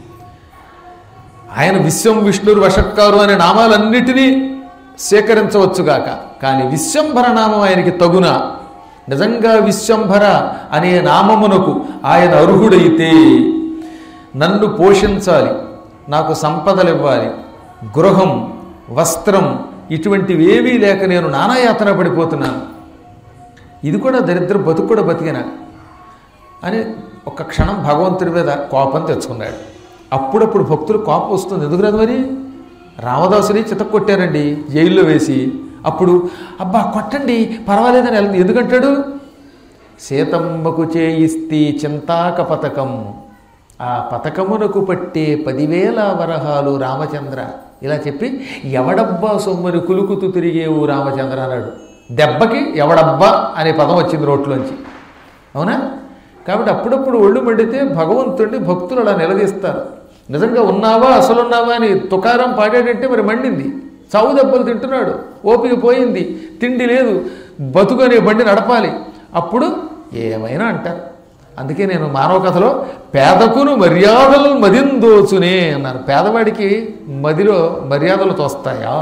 ఆయన విశ్వం విష్ణురు వషట్కారు అనే నామాలన్నిటినీ సేకరించవచ్చుగాక, కానీ విశ్వంభర నామం ఆయనకి తగునా? నిజంగా విశ్వంభర అనే నామమునకు ఆయన అర్హుడైతే నన్ను పోషించాలి, నాకు సంపదలు ఇవ్వాలి, గృహం వస్త్రం ఇటువంటివేవీ లేక నేను నానాయాతన పడిపోతున్నాను, ఇది కూడా దరిద్ర బతుకు కూడా బతికిన అని ఒక్క క్షణం భగవంతుడి మీద కోపం తెచ్చుకున్నాడు. అప్పుడప్పుడు భక్తులు కోపం వస్తుంది, ఎందుకు రాదు మరి? రామదాసుని చితక్కొట్టారండి జైల్లో వేసి, అప్పుడు అబ్బా కొట్టండి పర్వాలేదని ఎందుకంటాడు? సీతమ్మకు చేయిస్తే చింతాక పథకం, ఆ పథకమునకు పట్టే 10,000 వరహాలు రామచంద్ర, ఇలా చెప్పి ఎవడబ్బా సొమ్ముని కులుకుతూ తిరిగేవు రామచంద్ర అన్నాడు. దెబ్బకి ఎవడబ్బా అనే పదం వచ్చింది రోట్లోంచి, అవునా? కాబట్టి అప్పుడప్పుడు ఒళ్ళు మండితే భగవంతుడిని భక్తులు అలా నిలదీస్తారు. నిజంగా ఉన్నావా అసలున్నావా అని తుకారం పాడాడంటే మరి మండింది, చావు దెబ్బలు తింటున్నాడు, ఓపిక పోయింది, తిండి లేదు, బతుకనే బండి నడపాలి, అప్పుడు ఏమైనా అంటారు. అందుకే నేను మానవ కథలో పేదకును మర్యాదలు మదిందోచునే అన్నాను. పేదవాడికి మదిలో మర్యాదలు తోస్తాయా?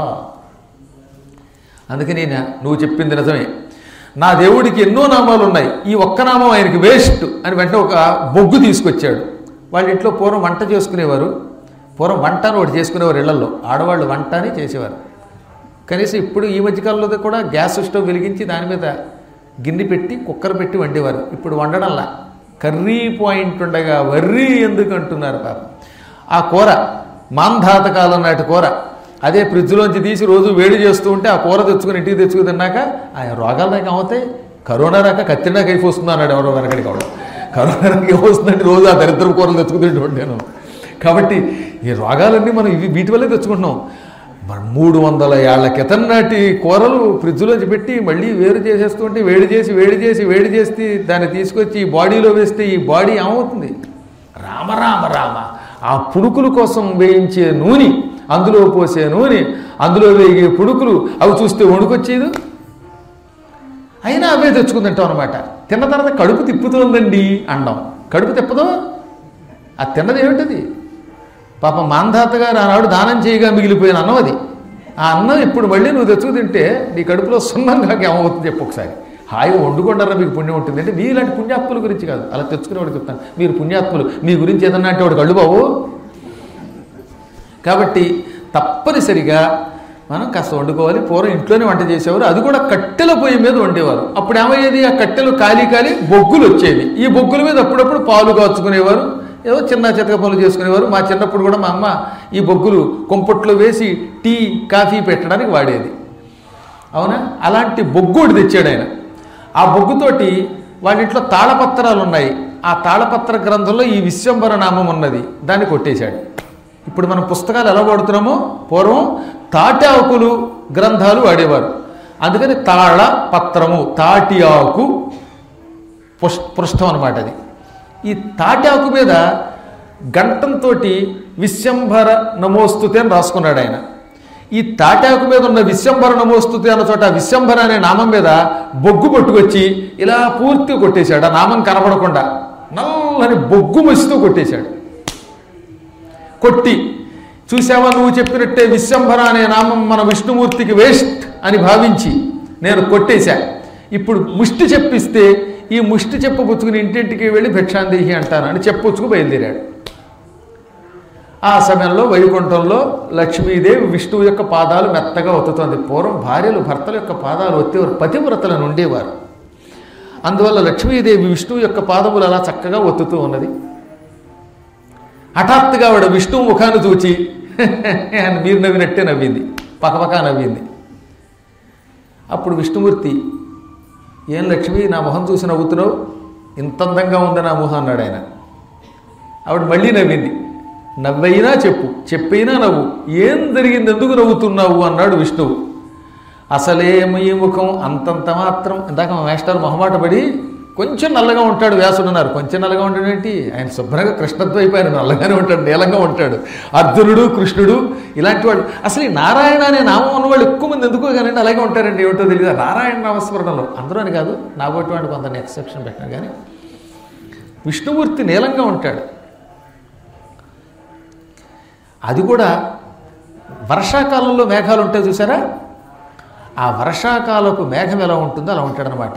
అందుకే నువ్వు చెప్పింది నిజమే, నా దేవుడికి ఎన్నో నామాలు ఉన్నాయి, ఈ ఒక్క నామం ఆయనకి వేస్ట్ అని వెంటనే ఒక బొగ్గు తీసుకొచ్చాడు. వాళ్ళ ఇంట్లో పూర్వం వంట చేసుకునేవారు, పూర్వం వంట అని ఒకటి చేసుకునేవారు ఇళ్లలో, ఆడవాళ్ళు వంట అని చేసేవారు. కనీసం ఇప్పుడు ఈ మధ్యకాలంలో కూడా గ్యాస్ స్టవ్ వెలిగించి దాని మీద గిన్నె పెట్టి కుక్కర్ పెట్టి వండేవారు. ఇప్పుడు వండడంలా, కర్రీ పాయింట్ ఉండగా వర్రీ ఎందుకు అంటున్నారు పాపం. ఆ కూర మాంధాత కాలం నాటి కూర, అదే ఫ్రిడ్జ్లోంచి తీసి రోజు వేడి చేస్తూ ఉంటే ఆ కూర తెచ్చుకుని ఇంటికి తెచ్చుకుని తిన్నాక ఆయన రోగాలు నాకు ఏమవుతాయి? కరోనా రాక కత్తిరినా కైపు వస్తుంది అన్నాడు ఎవరో వెనకడికి అవడం. కరోనా రాక ఏమొస్తుందంటే రోజు ఆ దరిద్ర కూరలు తెచ్చుకుని నేను. కాబట్టి ఈ రోగాలన్నీ మనం వీటి వల్లే తెచ్చుకుంటున్నాం. మనం 300 ఏళ్ల క్రితం నాటి కూరలు ఫ్రిడ్జ్లోంచి పెట్టి మళ్ళీ వేరు చేసేస్తుంటే వేడి చేసి దాన్ని తీసుకొచ్చి ఈ బాడీలో వేస్తే ఈ బాడీ ఏమవుతుంది? రామ రామ రామ. ఆ పుణుకుల కోసం వేయించే నూనె, అందులో పోసే నూనె, అందులో వేగే పుణుకులు, అవి చూస్తే వణుకొచ్చేది. అయినా అవే తెచ్చుకుందంటాం అనమాట. తిన్న తర్వాత కడుపు తిప్పుతోందండి అండం. కడుపు తిప్పదో? ఆ తిన్నది ఏమిటది? పాప మాంధాత గారు ఆనాడు దానం చేయగా మిగిలిపోయిన అన్నం అది. ఆ అన్నం ఇప్పుడు మళ్ళీ నువ్వు తెచ్చుకు తింటే నీ కడుపులో సున్నంగా ఏమవుతుంది చెప్పు ఒకసారి. హాయిగా వండుకుంటారా మీకు పుణ్యం ఉంటుంది అంటే మీలాంటి పుణ్యాత్ముల గురించి కాదు, అలా తెచ్చుకునేవాడు చెప్తాను. మీరు పుణ్యాత్ములు, మీ గురించి ఏదన్నా అంటే వాడు కళ్ళు బావు. కాబట్టి తప్పనిసరిగా మనం కాస్త వండుకోవాలి. పూర్వం ఇంట్లోనే వంట చేసేవారు, అది కూడా కట్టెల పొయ్యి మీద వండేవారు. అప్పుడు ఏమయ్యేది? ఆ కట్టెలు కాలి బొగ్గులు వచ్చేవి. ఈ బొగ్గుల మీద అప్పుడప్పుడు పాలు కాచుకునేవారు, ఏదో చిన్న చితక పనులు చేసుకునేవారు. మా చిన్నప్పుడు కూడా మా అమ్మ ఈ బొగ్గులు కొంపట్లో వేసి టీ కాఫీ పెట్టడానికి వాడేది, అవునా? అలాంటి బొగ్గుడు తెచ్చాడు ఆయన. ఆ బొగ్గుతోటి వాళ్ళ ఇంట్లో తాళపత్రాలు ఉన్నాయి. ఆ తాళపత్ర గ్రంథంలో ఈ విశ్వంభర నామం ఉన్నది, దాన్ని కొట్టేశాడు. ఇప్పుడు మనం పుస్తకాలు ఎలా వాడుతున్నామో పూర్వం తాటి ఆకులు గ్రంథాలు వాడేవారు. అందుకని తాళ పత్రము, తాటి ఆకు పృష్ఠం అనమాట అది. ఈ తాటి ఆకు మీద గంటంతో విశ్వంభర నమోస్తుతే అని రాసుకున్నాడు ఆయన. ఈ తాటాకు మీద ఉన్న విశ్వంభర నమోస్తుతే అన్న చోట విశ్వంభర అనే నామం మీద బొగ్గు పట్టుకొచ్చి ఇలా పూర్తిగా కొట్టేశాడు. ఆ నామం కనబడకుండా నల్లని బొగ్గు మసితో కొట్టేశాడు. కొట్టి చూసావా, నువ్వు చెప్పినట్టే విశ్వంభర అనే నామం మన విష్ణుమూర్తికి వేస్ట్ అని భావించి నేను కొట్టేశా. ఇప్పుడు ముష్టి చెప్పిస్తే ఈ ముష్టి చెప్పు పుచ్చుకుని ఇంటింటికి వెళ్ళి భిక్షాందేహి అంటాను అని చెప్పుచ్చుకు బయలుదేరాడు. ఆ సమయంలో వైకుంఠంలో లక్ష్మీదేవి విష్ణువు యొక్క పాదాలు మెత్తగా ఒత్తుతోంది. పూర్వం భార్యలు భర్తల యొక్క పాదాలు ఒత్తేవారు, పతివ్రతలను ఉండేవారు. అందువల్ల లక్ష్మీదేవి విష్ణువు యొక్క పాదములు అలా చక్కగా ఒత్తుతూ ఉన్నది. హఠాత్తుగా ఆవిడ విష్ణువు ముఖాన్ని చూచి మీరు నవ్వినట్టే నవ్వింది, పకపకా నవ్వింది. అప్పుడు విష్ణుమూర్తి, ఏం లక్ష్మి నా మొహం చూసి నవ్వుతున్నావు, ఇంత అందంగా ఉందని ఆ మొహం అన్నాడు ఆయన. ఆవిడ మళ్ళీ నవ్వింది. నవ్వైనా చెప్పు, చెప్పైనా నవ్వు, ఏం జరిగింది, ఎందుకు నవ్వుతున్నావు అన్నాడు విష్ణువు. అసలేమో ఈ ముఖం అంతంత మాత్రం. ఇందాక మా మాస్టర్ మొహమాట పడి కొంచెం నల్లగా ఉంటాడు వ్యాసుడు అన్నారు. కొంచెం నల్లగా ఉంటాడు ఏంటి, ఆయన శుభ్రంగా కృష్ణద్వైపాయన నల్లగానే ఉంటాడు, నీలంగా ఉంటాడు. అర్జునుడు, కృష్ణుడు ఇలాంటి వాళ్ళు. అసలు ఈ నారాయణ అనే నామం ఉన్న వాళ్ళు ఎక్కువ మంది ఎందుకో కానీ అలాగే ఉంటారండి, ఏమిటో తెలియదు. నారాయణ నామస్మరణలో అందరూ అని కాదు, నాబోటి వాడు కొంత ఎక్సెప్షన్ పెట్టాను. కానీ విష్ణుమూర్తి నీలంగా ఉంటాడు. అది కూడా వర్షాకాలంలో మేఘాలు ఉంటాయి చూసారా, ఆ వర్షాకాలపు మేఘం ఎలా ఉంటుందో అలా ఉంటాడనమాట.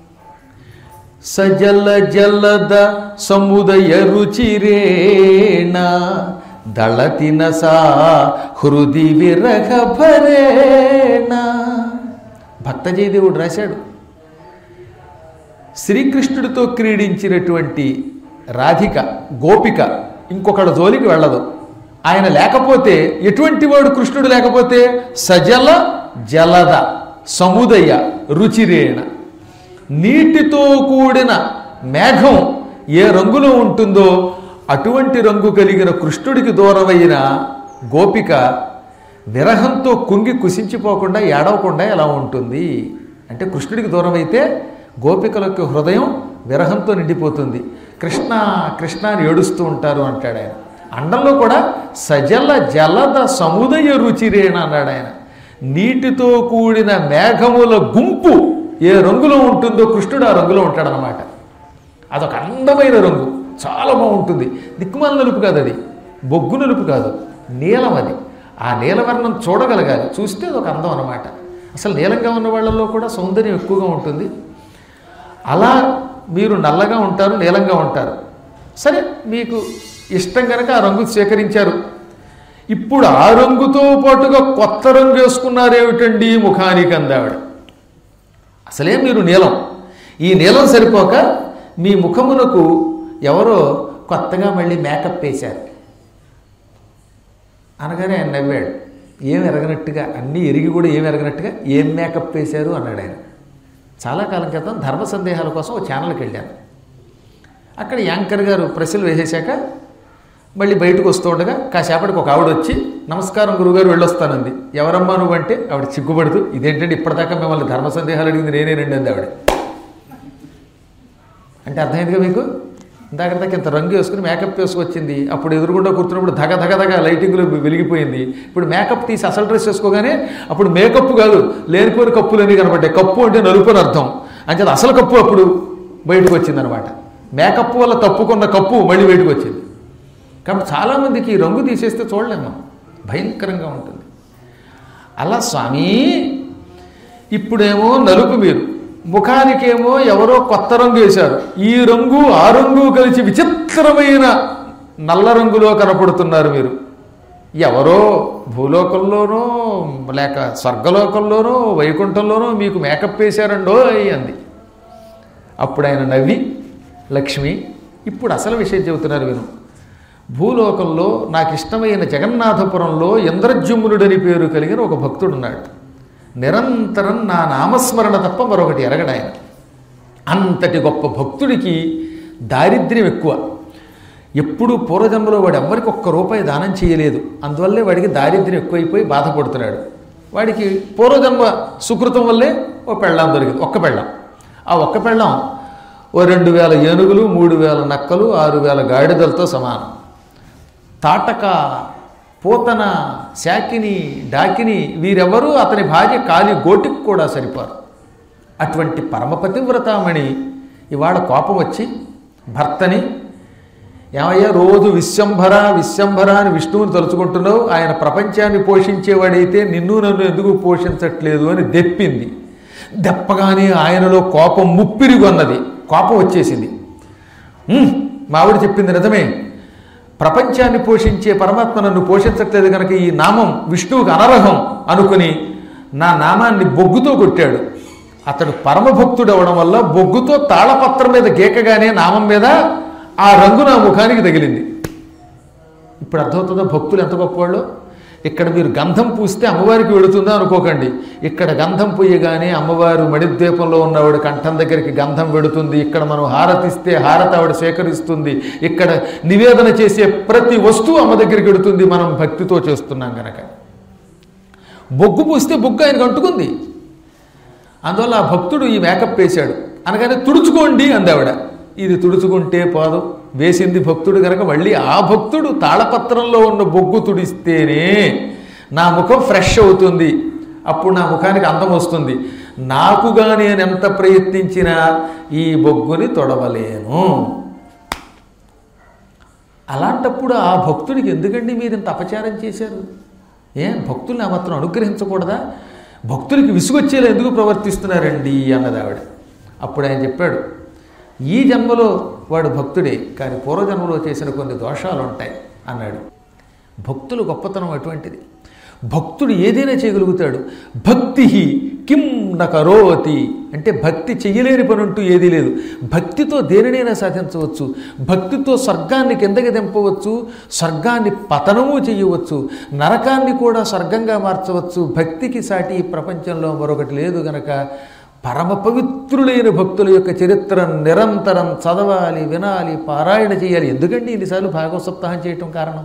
సజల జలద సముదయ రుచిరేణ దళతిన సా హృది విరహ భరేణ. భక్తజయదేవుడు రాశాడు, శ్రీకృష్ణుడితో క్రీడించినటువంటి రాధిక గోపిక ఇంకొకళ్ళ జోలికి వెళ్ళదు. ఆయన లేకపోతే, ఎటువంటి వాడు కృష్ణుడు లేకపోతే, సజల జలద సముదయ రుచిరేణ, నీటితో కూడిన మేఘం ఏ రంగులో ఉంటుందో అటువంటి రంగు కలిగిన కృష్ణుడికి దూరమైన గోపిక విరహంతో కుంగి కుసించిపోకుండా ఏడవకుండా ఎలా ఉంటుంది అంటే, కృష్ణుడికి దూరం అయితే గోపికలకు హృదయం విరహంతో నిండిపోతుంది. కృష్ణ కృష్ణ అని ఏడుస్తూ ఉంటారు అంటాడు ఆయన. అండంలో కూడా సజల జలద సముదయ రుచిరేణ అన్నాడు ఆయన. నీటితో కూడిన మేఘముల గుంపు ఏ రంగులో ఉంటుందో కృష్ణుడు ఆ రంగులో ఉంటాడనమాట. అదొక అందమైన రంగు, చాలా బాగుంటుంది. దిక్కుమాల నలుపు కాదు, అది బొగ్గు నలుపు కాదు, నీలం. అది ఆ నీలవర్ణం చూడగలగాలి, చూస్తే అదొక అందం అనమాట. అసలు నీలంగా ఉన్న వాళ్ళల్లో కూడా సౌందర్యం ఎక్కువగా ఉంటుంది. అలా మీరు నల్లగా ఉంటారు, నీలంగా ఉంటారు. సరే, మీకు ఇష్టం కనుక ఆ రంగు స్వీకరించారు. ఇప్పుడు ఆ రంగుతో పాటుగా కొత్త రంగు వేసుకున్నారేమిటండి ముఖానికి అందావిడ. అసలే మీరు నీలం, ఈ నీలం సరిపోక మీ ముఖమునకు ఎవరో కొత్తగా మళ్ళీ మేకప్ వేశారు అనగానే ఆయన నవ్వాడు. ఏం ఎరగనట్టుగా, అన్నీ ఎరిగి కూడా ఏం ఎరగనట్టుగా ఏం మేకప్ వేశారు అన్నాడు ఆయన. చాలా కాలం క్రితం ధర్మ సందేహాల కోసం ఒక ఛానల్కి వెళ్ళాను. అక్కడ యాంకర్ గారు ప్రశ్నలు వేసేశాక మళ్ళీ బయటకు వస్తూ ఉండగా కాసేపటికి ఒక ఆవిడ వచ్చి, నమస్కారం గురుగారు వెళ్ళొస్తానంది. ఎవరమ్మా నువ్వు అంటే ఆవిడ సిగ్గుపడుతూ, ఇదేంటంటే ఇప్పటిదాకా మిమ్మల్ని ధర్మ సందేహాలు అడిగింది నేనేనండి అంది ఆవిడ. అంటే అర్థమైందిగా మీకు, ఇందాక ఇంత రంగు వేసుకుని మేకప్ వేసుకొచ్చింది. అప్పుడు ఎదురుగుండా కూర్చున్నప్పుడు ధగ ధగ ధగ లైటింగ్లో వెలిగిపోయింది. ఇప్పుడు మేకప్ తీసి అసలు డ్రెస్ వేసుకోగానే అప్పుడు మేకప్ కాదు, లేనిపోయిన కప్పులన్నీ కనబడ్డాయి. కప్పు అంటే నలుపు అని అర్థం. అంటే అసలు కప్పు అప్పుడు బయటకు వచ్చిందనమాట. మేకప్ వల్ల తప్పుకున్న కప్పు మళ్ళీ బయటకు వచ్చింది. కాబట్టి చాలామందికి ఈ రంగు తీసేస్తే చూడలేము, భయంకరంగా ఉంటుంది. అలా స్వామి ఇప్పుడేమో నలుపు, మీరు ముఖానికేమో ఎవరో కొత్త రంగు వేశారు. ఈ రంగు ఆ రంగు కలిసి విచిత్రమైన నల్ల రంగులో కనపడుతున్నారు మీరు. ఎవరో భూలోకంలోనో లేక స్వర్గలోకంలోనో వైకుంఠంలోనో మీకు మేకప్ వేశారండో అంది. అప్పుడు ఆయన నవ్వి, లక్ష్మి ఇప్పుడు అసలు విషయం చెబుతున్నారు విను. భూలోకంలో నాకు ఇష్టమైన జగన్నాథపురంలో ఇంద్రజుమ్నుడని పేరు కలిగిన ఒక భక్తుడున్నాడు. నిరంతరం నా నామస్మరణ తప్ప మరొకటి ఎరగడు ఆయన. అంతటి గొప్ప భక్తుడికి దారిద్ర్యం ఎక్కువ. ఎప్పుడు పూర్వజన్మలో వాడు ఎవ్వరికి ఒక్క రూపాయి దానం చేయలేదు. అందువల్లే వాడికి దారిద్ర్యం ఎక్కువైపోయి బాధపడుతున్నాడు. వాడికి పూర్వజన్మ సుకృతం వల్లే ఓ పెళ్ళాం దొరికింది, ఒక్క పెళ్ళాం. ఆ ఒక్క పెళ్ళాం ఓ 2000 ఏనుగులు, 3000 నక్కలు, 6000 గాడిదలతో సమానం. తాటక, పూతన, శాకిని, డాకిని వీరెవరూ అతని భార్య కాలి గోటికి కూడా సరిపారు. అటువంటి పరమపతివ్రతామణి ఇవాళ కోపం వచ్చి భర్తని, ఏమయ్యా రోజు విశ్వంభర విశ్వంభర అని విష్ణువుని తలుచుకుంటున్నావు, ఆయన ప్రపంచాన్ని పోషించేవాడైతే నిన్ను నన్ను ఎందుకు పోషించట్లేదు అని దెప్పింది. దెప్పగానే ఆయనలో కోపం ముప్పిరిగొన్నది, కోపం వచ్చేసింది. మావిడ చెప్పింది నిజమే, ప్రపంచాన్ని పోషించే పరమాత్మ నన్ను పోషించట్లేదు కనుక ఈ నామం విష్ణువుకి అనర్హం అనుకుని నా నామాన్ని బొగ్గుతో కొట్టాడు. అతడు పరమభక్తుడు అవడం వల్ల బొగ్గుతో తాళపత్రం మీద గీకగానే నామం మీద ఆ రంగు నా ముఖానికి తగిలింది. ఇప్పుడు అర్థమవుతుందో భక్తులు ఎంత గొప్పవాళ్ళు. ఇక్కడ మీరు గంధం పూస్తే అమ్మవారికి వెళుతుందా అనుకోకండి. ఇక్కడ గంధం పూయగానే అమ్మవారు మణిద్వీపంలో ఉన్నవాడు కంఠం దగ్గరికి గంధం వెడుతుంది. ఇక్కడ మనం హారతిస్తే హారతి ఆవిడ స్వీకరిస్తుంది. ఇక్కడ నివేదన చేసే ప్రతి వస్తువు అమ్మ దగ్గరికి వెడుతుంది, మనం భక్తితో చేస్తున్నాం కనుక. బొగ్గు పూస్తే బొగ్గు ఆయనకు అంటుకుంది. అందువల్ల ఆ భక్తుడు ఈ మేకప్ వేశాడు అనగానే తుడుచుకోండి అందావిడ. ఇది తుడుచుకుంటే పోదు, వేసింది భక్తుడు కనుక మళ్ళీ ఆ భక్తుడు తాళపత్రంలో ఉన్న బొగ్గు తుడిస్తేనే నా ముఖం ఫ్రెష్ అవుతుంది, అప్పుడు నా ముఖానికి అందం వస్తుంది. నాకుగా నేను ఎంత ప్రయత్నించినా ఈ బొగ్గుని తొడవలేను. అలాంటప్పుడు ఆ భక్తుడికి ఎందుకండి మీరు ఇంత అపచారం చేశారు? భక్తుల్ని ఆ మాత్రం అనుగ్రహించకూడదా? భక్తులకి విసుగొచ్చేలా ఎందుకు ప్రవర్తిస్తున్నారండి అన్నది ఆవిడ. అప్పుడు ఆయన చెప్పాడు, ఈ జన్మలో వాడు భక్తుడే, కానీ పూర్వజన్మలో చేసిన కొన్ని దోషాలు ఉంటాయి అన్నాడు. భక్తులు గొప్పతనం అటువంటిది. భక్తుడు ఏదైనా చేయగలుగుతాడు. భక్తి కిం న కరోతి అంటే భక్తి చెయ్యలేని పని అంటూ ఏదీ లేదు. భక్తితో దేనినైనా సాధించవచ్చు. భక్తితో స్వర్గాన్ని కిందకి దింపవచ్చు, స్వర్గాన్ని పతనము చేయవచ్చు, నరకాన్ని కూడా స్వర్గంగా మార్చవచ్చు. భక్తికి సాటి ఈ ప్రపంచంలో మరొకటి లేదు గనక పరమ పవిత్రులైన భక్తుల యొక్క చరిత్ర నిరంతరం చదవాలి, వినాలి, పారాయణ చేయాలి. ఎందుకండి ఇన్నిసార్లు భాగవత సప్తాహం చేయటం కారణం?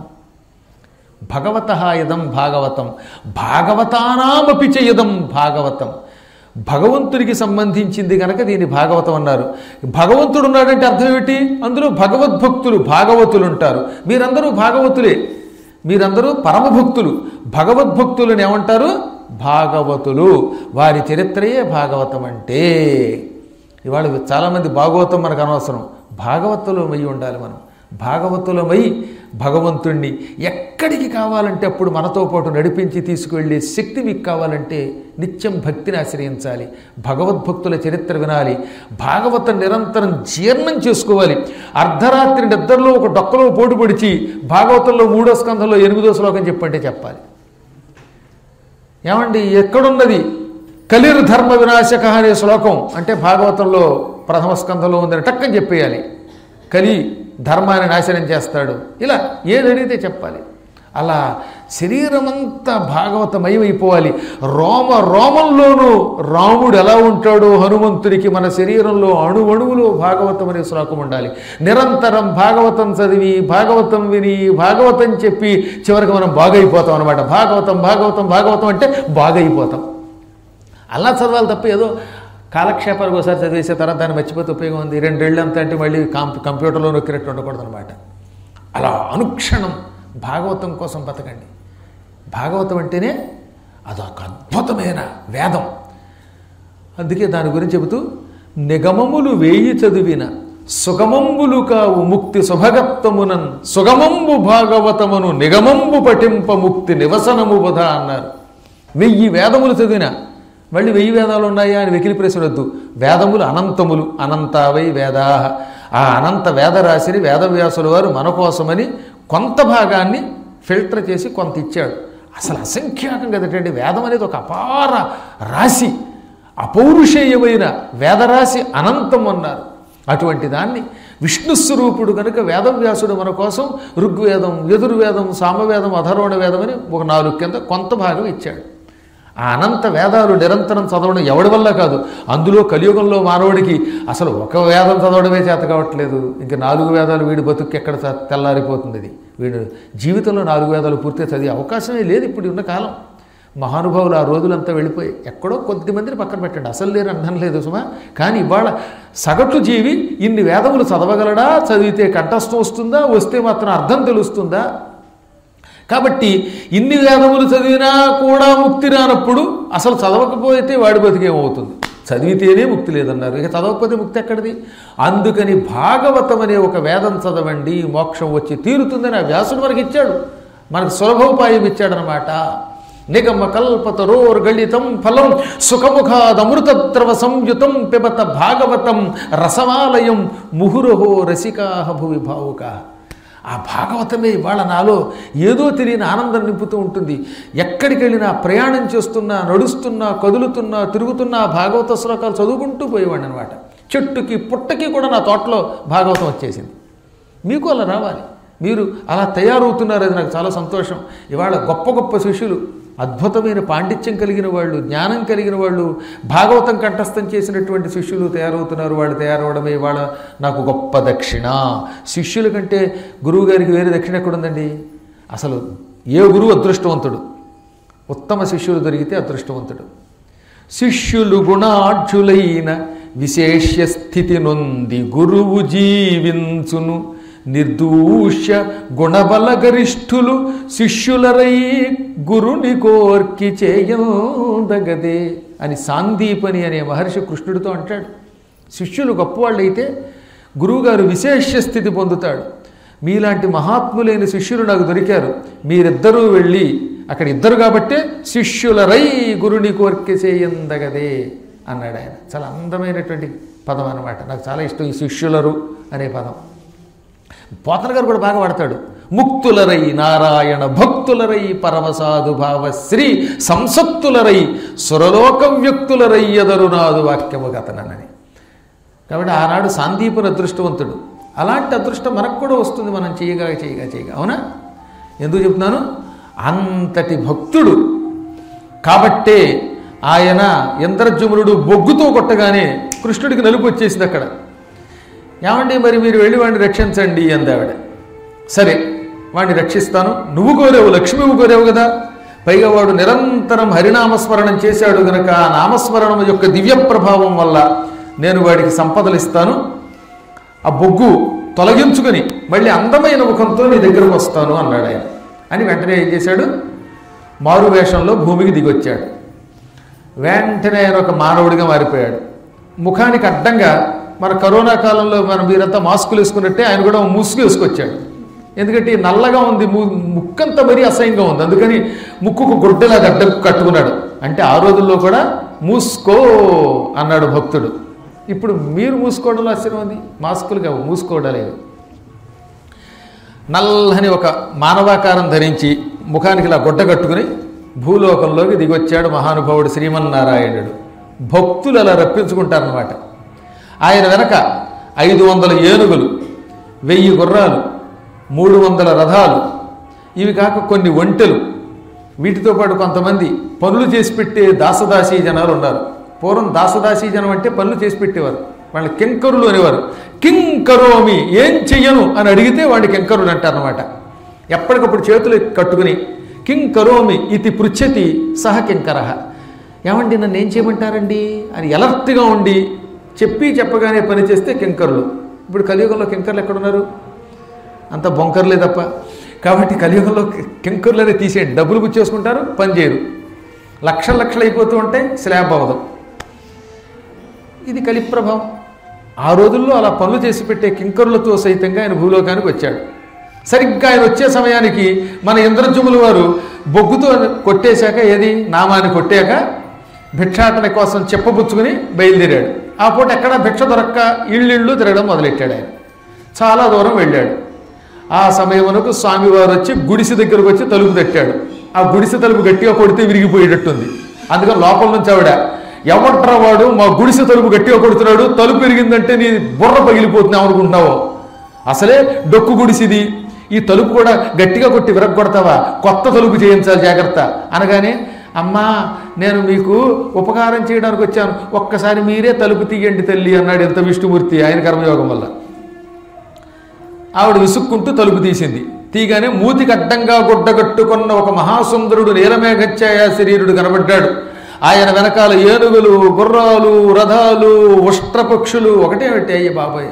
భగవతః ఇదం భాగవతం, భాగవతానామపి చ ఇదం భాగవతం. భగవంతుడికి సంబంధించింది కనుక దీన్ని భాగవతం అన్నారు. భగవంతుడు ఉన్నాడంటే అర్థం ఏమిటి? అందులో భగవద్భక్తులు భాగవతులు ఉంటారు. మీరందరూ భాగవతులే, మీరందరూ పరమభక్తులు. భగవద్భక్తులను ఏమంటారు? భాగవతులు. వారి చరిత్రయే భాగవతం అంటే. ఇవాళ చాలామంది భాగవతం మనకు అనవసరం, భాగవతులమై ఉండాలి మనం. భాగవతులమై భగవంతుణ్ణి ఎక్కడికి కావాలంటే అప్పుడు మనతో పాటు నడిపించి తీసుకువెళ్ళే శక్తి మీకు కావాలంటే నిత్యం భక్తిని ఆశ్రయించాలి, భగవద్భక్తుల చరిత్ర వినాలి, భాగవతం నిరంతరం జీర్ణం చేసుకోవాలి. అర్ధరాత్రి నిద్రలో ఒక డొక్కలో పోటు పొడిచి భాగవతంలో 3వ స్కంధంలో 8వ శ్లోకం చెప్పంటే చెప్పాలి. ఏమండి ఎక్కడున్నది? కలిర్ ధర్మ వినాశక అనే శ్లోకం అంటే భాగవతంలో 1వ స్కంధంలో ఉందని టక్కని చెప్పేయాలి. కలి ధర్మాన్ని నాశనం చేస్తాడు, ఇలా ఏది అడిగితే చెప్పాలి. అలా శరీరమంతా భాగవతమయమైపోవాలి. రోమ రోమంలోనూ రాముడు ఎలా ఉంటాడో హనుమంతుడికి మన శరీరంలో అణువణువులో భాగవతం అనే శ్లోకం ఉండాలి. నిరంతరం భాగవతం చదివి, భాగవతం విని, భాగవతం చెప్పి చివరికి మనం బాగైపోతాం అనమాట. భాగవతం భాగవతం భాగవతం అంటే బాగైపోతాం. అలా చదవాలి తప్ప ఏదో కాలక్షేపాలకు ఒకసారి చదివేసే తర్వాత దాన్ని మర్చిపోతే ఉపయోగం ఉంది. 2 ఏళ్ళు అంతా అంటే మళ్ళీ కంప్యూటర్లో నొక్కినట్టు ఉండకూడదు అనమాట. అలా అనుక్షణం భాగవతం కోసం బతకండి. భాగవతం అంటేనే అదొక అద్భుతమైన వేదం. అందుకే దాని గురించి చెబుతూ, నిగమములు వేయి చదివిన సుగమంబులు కావు ముక్తి సుభగత్వమునన్ సుగమంబు భాగవతమును నిగమంబు పఠింప ముక్తి నివసనము బుధ అన్నారు. 1000 వేదములు చదివిన, మళ్ళీ 1000 వేదాలు ఉన్నాయా అని వెకిలి ప్రశ్నవద్దు. వేదములు అనంతములు, అనంతావై వేదా. ఆ అనంత వేదరాశిని వేదవ్యాసుల వారు మన కోసమని కొంత భాగాన్ని ఫిల్టర్ చేసి కొంత ఇచ్చాడు. అసలు అసంఖ్యాకం కదటండి. వేదం అనేది ఒక అపార రాశి, అపౌరుషేయమైన వేదరాశి అనంతం అన్నారు. అటువంటి దాన్ని విష్ణుస్వరూపుడు కనుక వేదవ్యాసుడు మన కోసం ఋగ్వేదం, యజుర్వేదం, సామవేదం, అథర్వణ వేదం అని ఒక 4 కింద కొంత భాగం ఇచ్చాడు. ఆ అనంత వేదాలు నిరంతరం చదవడం ఎవడి వల్ల కాదు. అందులో కలియుగంలో మానవుడికి అసలు ఒక వేదం చదవడమే చేత కావట్లేదు. ఇంకా 4 వేదాలు వీడి బతుకు ఎక్కడ తెల్లారిపోతుంది. ఇది వీడు జీవితంలో 4 వేదాలు పూర్తిగా చదివే అవకాశమే లేదు ఇప్పుడు ఉన్న కాలం. మహానుభావులు ఆ రోజులంతా వెళ్ళిపోయి ఎక్కడో కొద్ది మందిని పక్కన పెట్టండి, అసలు లేరు అన్నం లేదు సుమా. కానీ ఇవాళ సగటు జీవి ఇన్ని వేదములు చదవగలడా? చదివితే కంఠస్థం వస్తుందా? వస్తే మాత్రం అర్థం తెలుస్తుందా? కాబట్టి ఇన్ని వేదములు చదివినా కూడా ముక్తి రానప్పుడు అసలు చదవకపోతే వాడి బతికేమవుతుంది? చదివితేనే ముక్తి లేదన్నారు, ఇక చదవకపోతే ముక్తి ఎక్కడిది? అందుకని భాగవతం అనే ఒక వేదం చదవండి, మోక్షం వచ్చి తీరుతుందని ఆ వ్యాసుడు మనకి ఇచ్చాడు. మనకు సులభోపాయం ఇచ్చాడనమాట. నిగమ కల్పతరోర్గళితం ఫలం సుఖముఖాదమృతద్రవ సంయుతం పిబత భాగవతం రసమాలయం ముహురహో రసికాహ భువి భావుకా. ఆ భాగవతమే ఇవాళ నాలో ఏదో తెలియని ఆనందం నింపుతూ ఉంటుంది. ఎక్కడికి వెళ్ళినా, ప్రయాణం చేస్తున్నా, నడుస్తున్నా, కదులుతున్నా, తిరుగుతున్నా భాగవత శ్లోకాలు చదువుకుంటూ పోయేవాడిని అనమాట. చెట్టుకి పుట్టకి కూడా నా తోటలో భాగవతం వచ్చేసింది. మీకు అలా రావాలి. మీరు అలా తయారవుతున్నారు, అది నాకు చాలా సంతోషం. ఇవాళ గొప్ప గొప్ప శిష్యులు, అద్భుతమైన పాండిత్యం కలిగిన వాళ్ళు, జ్ఞానం కలిగిన వాళ్ళు, భాగవతం కంఠస్థం చేసినటువంటి శిష్యులు తయారవుతున్నారు. వాళ్ళు తయారవడమే ఇవాళ నాకు గొప్ప దక్షిణ. శిష్యుల కంటే గురువుగారికి వేరే దక్షిణ ఎక్కడుందండి? అసలు ఏ గురువు అదృష్టవంతుడు? ఉత్తమ శిష్యులు దొరికితే అదృష్టవంతుడు. శిష్యులు గుణాఢ్యులైన విశేష్య స్థితి నొంది గురువు జీవించును, నిర్దూష్య గుణబల గరిష్ఠులు శిష్యులరై గురుని కోర్కి చేయదగదే అని సాందీపని అనే మహర్షి కృష్ణుడితో అంటాడు. శిష్యులు గొప్పవాళ్ళైతే గురువుగారు విశేష్య స్థితి పొందుతాడు. మీలాంటి మహాత్ములైన శిష్యులు నాకు దొరికారు, మీరిద్దరూ వెళ్ళి అక్కడ ఇద్దరు కాబట్టే శిష్యులరై గురుని కోర్కె చేయందగదే అన్నాడు ఆయన. చాలా అందమైనటువంటి పదం అన్నమాట. నాకు చాలా ఇష్టం ఈ శిష్యులరు అనే పదం. పోతన గారు కూడా బాగా వాడతాడు. ముక్తులరై నారాయణ భక్తులరై పరమసాధు భావశ్రీ సంసక్తులరై సురలోక వ్యక్తులరై ఎదరునాదు వాక్యము గతనని. కాబట్టి ఆనాడు సాందీపుని అదృష్టవంతుడు. అలాంటి అదృష్టం మనకు కూడా వస్తుంది, మనం చేయగా అవునా? ఎందుకు చెప్తున్నాను? అంతటి భక్తుడు కాబట్టే ఆయన ఇంద్రజుమ్నుడు బొగ్గుతో కొట్టగానే కృష్ణుడికి నలుపు వచ్చేసింది అక్కడ. ఏమండి మరి మీరు వెళ్ళి వాడిని రక్షించండి అందావిడ. సరే వాడిని రక్షిస్తాను, నువ్వు కోరావు, లక్ష్మివు కోరావు కదా, పైగా వాడు నిరంతరం హరినామస్మరణం చేశాడు గనక ఆ నామస్మరణం యొక్క దివ్య ప్రభావం వల్ల నేను వాడికి సంపదలు ఇస్తాను, ఆ బొగ్గు తొలగించుకుని మళ్ళీ అందమైన ముఖంతో నీ దగ్గరకు వస్తాను అన్నాడు ఆయన. అని వెంటనే ఏం చేశాడు? మారు వేషంలో భూమికి దిగొచ్చాడు. వెంటనే ఆయన ఒక మానవుడిగా మారిపోయాడు. ముఖానికి అడ్డంగా మన కరోనా కాలంలో మీరంతా మాస్కులు వేసుకున్నట్టే ఆయన కూడా ముసుగు వేసుకొచ్చాడు. ఎందుకంటే నల్లగా ఉంది, ముక్కంతా మరీ అసహ్యంగా ఉంది, అందుకని ముక్కుకు గుడ్డలా గడ్డ కట్టుకున్నాడు. అంటే ఆ రోజుల్లో కూడా మూసుకో అన్నాడు భక్తుడు. ఇప్పుడు మీరు మూసుకోవడంలో ఆశ్చర్యం ఉంది, మాస్కులు కావు, మూసుకోవడలేదు. నల్లని ఒక మానవాకారం ధరించి ముఖానికి ఇలా గుడ్డ కట్టుకుని భూలోకంలోకి దిగొచ్చాడు మహానుభావుడు శ్రీమన్నారాయణుడు. భక్తులు అలా రప్పించుకుంటారన్నమాట. ఆయన వెనక 500 ఏనుగులు, 1000 గుర్రాలు, 300 రథాలు, ఇవి కాక కొన్ని ఒంటెలు, వీటితో పాటు కొంతమంది పనులు చేసి పెట్టే దాసదాసీ జనాలు ఉన్నారు. పూర్వం దాసదాసీ జనం అంటే పనులు చేసి పెట్టేవారు, వాళ్ళని కింకరులు అనేవారు. కింకరోమి, ఏం చెయ్యను అని అడిగితే వాడిని కింకరుడు అంటారనమాట. ఎప్పటికప్పుడు చేతులు కట్టుకుని కింకరోమి ఇది పృచ్ఛతి సహ కింకర, ఏమండి నన్ను ఏం చేయమంటారండి అని ఎలర్ట్గా ఉండి చెప్పగానే పని చేస్తే కింకరులు. ఇప్పుడు కలియుగంలో కింకర్లు ఎక్కడున్నారు? అంత బొంకర్లే తప్ప. కాబట్టి కలియుగంలో కింకర్లనే తీసేయండి, డబ్బులు గుచ్చేసుకుంటారు, పని చేయరు, లక్షలు అయిపోతూ ఉంటాయి, స్లాబ్ అవ్వదు. ఇది కలి ప్రభావం. ఆ రోజుల్లో అలా పనులు చేసి పెట్టే కింకరులతో సైతంగా ఆయన భూలోకానికి వచ్చాడు. సరిగ్గా ఆయన వచ్చే సమయానికి మన ఇంద్రజుముల వారు బొగ్గుతో కొట్టేశాక, ఏది నామాన్ని కొట్టాక భిక్షాటన కోసం చెప్పబుచ్చుకుని బయలుదేరాడు. ఆ పూట ఎక్కడ భిక్ష దొరక్క ఇళ్ళు తిరగడం మొదలెట్టాడు. ఆయన చాలా దూరం వెళ్ళాడు. ఆ సమయమునకు స్వామివారు వచ్చి గుడిసె దగ్గరకు వచ్చి తలుపు తట్టాడు. ఆ గుడిసె తలుపు గట్టిగా కొడితే విరిగిపోయేటట్టుంది. అందుకని లోపల నుంచి ఆవిడ, ఎవట్రా వాడు మా గుడిసె తలుపు గట్టిగా కొడుతున్నాడు, తలుపు విరిగిందంటే నీ బుర్ర పగిలిపోతున్నావు అనుకుంటున్నావో, అసలే డొక్కు గుడిసిది, ఈ తలుపు కూడా గట్టిగా కొట్టి విరగొడతావా, కొత్త తలుపు చేయించాలి జాగ్రత్త అనగానే, అమ్మా నేను మీకు ఉపకారం చేయడానికి వచ్చాను, ఒక్కసారి మీరే తలుపు తీయండి తల్లి అన్నాడు. ఎంత విష్ణుమూర్తి ఆయన కర్మయోగం వల్ల. ఆవిడ విసుక్కుంటూ తలుపు తీసింది. తీగానే మూతికి అడ్డంగా గుడ్డగట్టుకున్న ఒక మహాసుందరుడు నీలమేఘఛాయ శరీరుడు కనబడ్డాడు. ఆయన వెనకాల ఏనుగులు, గుర్రాలు, రథాలు, ఉష్ట్రపక్షులు, ఒకటే అయ్యి బాబాయ్.